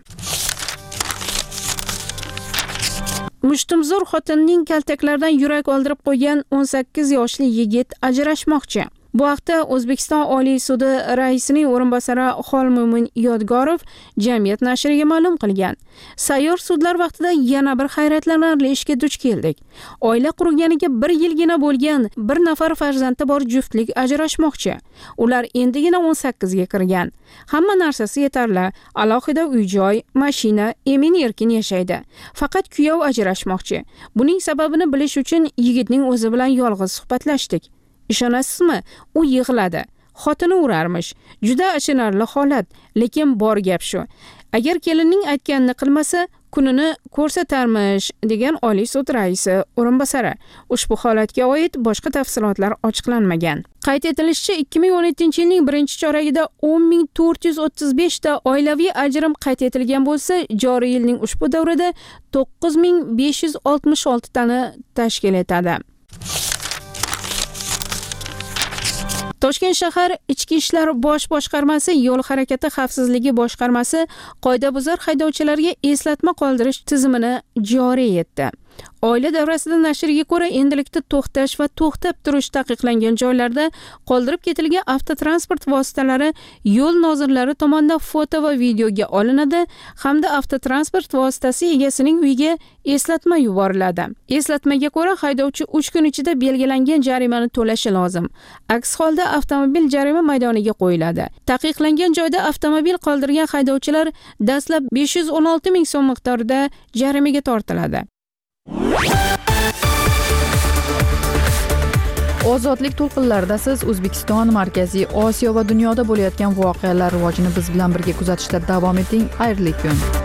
Mushtumzor xotinning kaltaklaridan yurak oldirib qo'ygan o'n sakkiz yoshli yigit ajrashmoqchi. Bu haqda O'zbekiston Oliy sudi raisining o'rinbosari Xolmo'min Yodgorov Jamiyat nashriga ma'lum qilgan. Sayyor sudlar vaqtida yana bir hayratlanarli ishga duch keldik. Oila qurganiga bir yilgina bo'lgan bir nafar farzandi bor juftlik ajrashmoqchi. Ular endigina o'n sakkiz ga kirgan. Hamma narsasi yetarli, alohida uy-joy, mashina, emin-erkin yashaydi. Faqat kuyov ajrashmoqchi. Buning sababini bilish uchun yigitning o'zi bilan yolg'iz suhbatlashdik. Ishonasizmi? U yig'ladi. Xotini urarmish. Juda achinarli holat, lekin bor gap shu. Agar kelinning aytganini qilmasa, kunini ko'rsatarmish, degan Oliy sud raisi o'rinbosari. Ushbu holatga oid boshqa tafsilotlar ochiqlanmagan. Qayd etilishicha, ikki ming o'n yettinchi yilning birinchi choragida o'n ming to'rt yuz o'ttiz besh ta oilaviy ajrim qayd etilgan bo'lsa, joriy yilning ushbu davrida to'qqiz ming besh yuz oltmish olti tani tashkil etadi. Toshkent shahar Ichki ishlar bosh boshqarmasi yo'l harakati xavfsizligi boshqarmasi qoidabuzar haydovchilarga eslatma qoldirish tizimini joriy etdi. Oila davrasida nashriga ko'ra, endilikda to'xtash va to'xtab turish taqiqlangan joylarda qoldirib ketilgan avtotransport vositalari yo'l nozirlari tomonidan foto va videoga olinadi hamda avtotransport vositasi egasining uyiga eslatma yuboriladi. Eslatmaga ko'ra, haydovchi uch kun ichida belgilangan jarimani to'lashi lozim. Aks holda avtomobil jarima maydoniga qo'yiladi. Taqiqlangan joyda avtomobil qoldirgan haydovchilar dastlab besh yuz o'n olti ming so'm miqdorida jarimaga tortiladi. Ozodlik to'lqinlarida siz O'zbekiston, Markaziy Osiyo va dunyoda bo'layotgan voqealar rivojini biz bilan birga kuzatishda davom eting. Xayrli kun.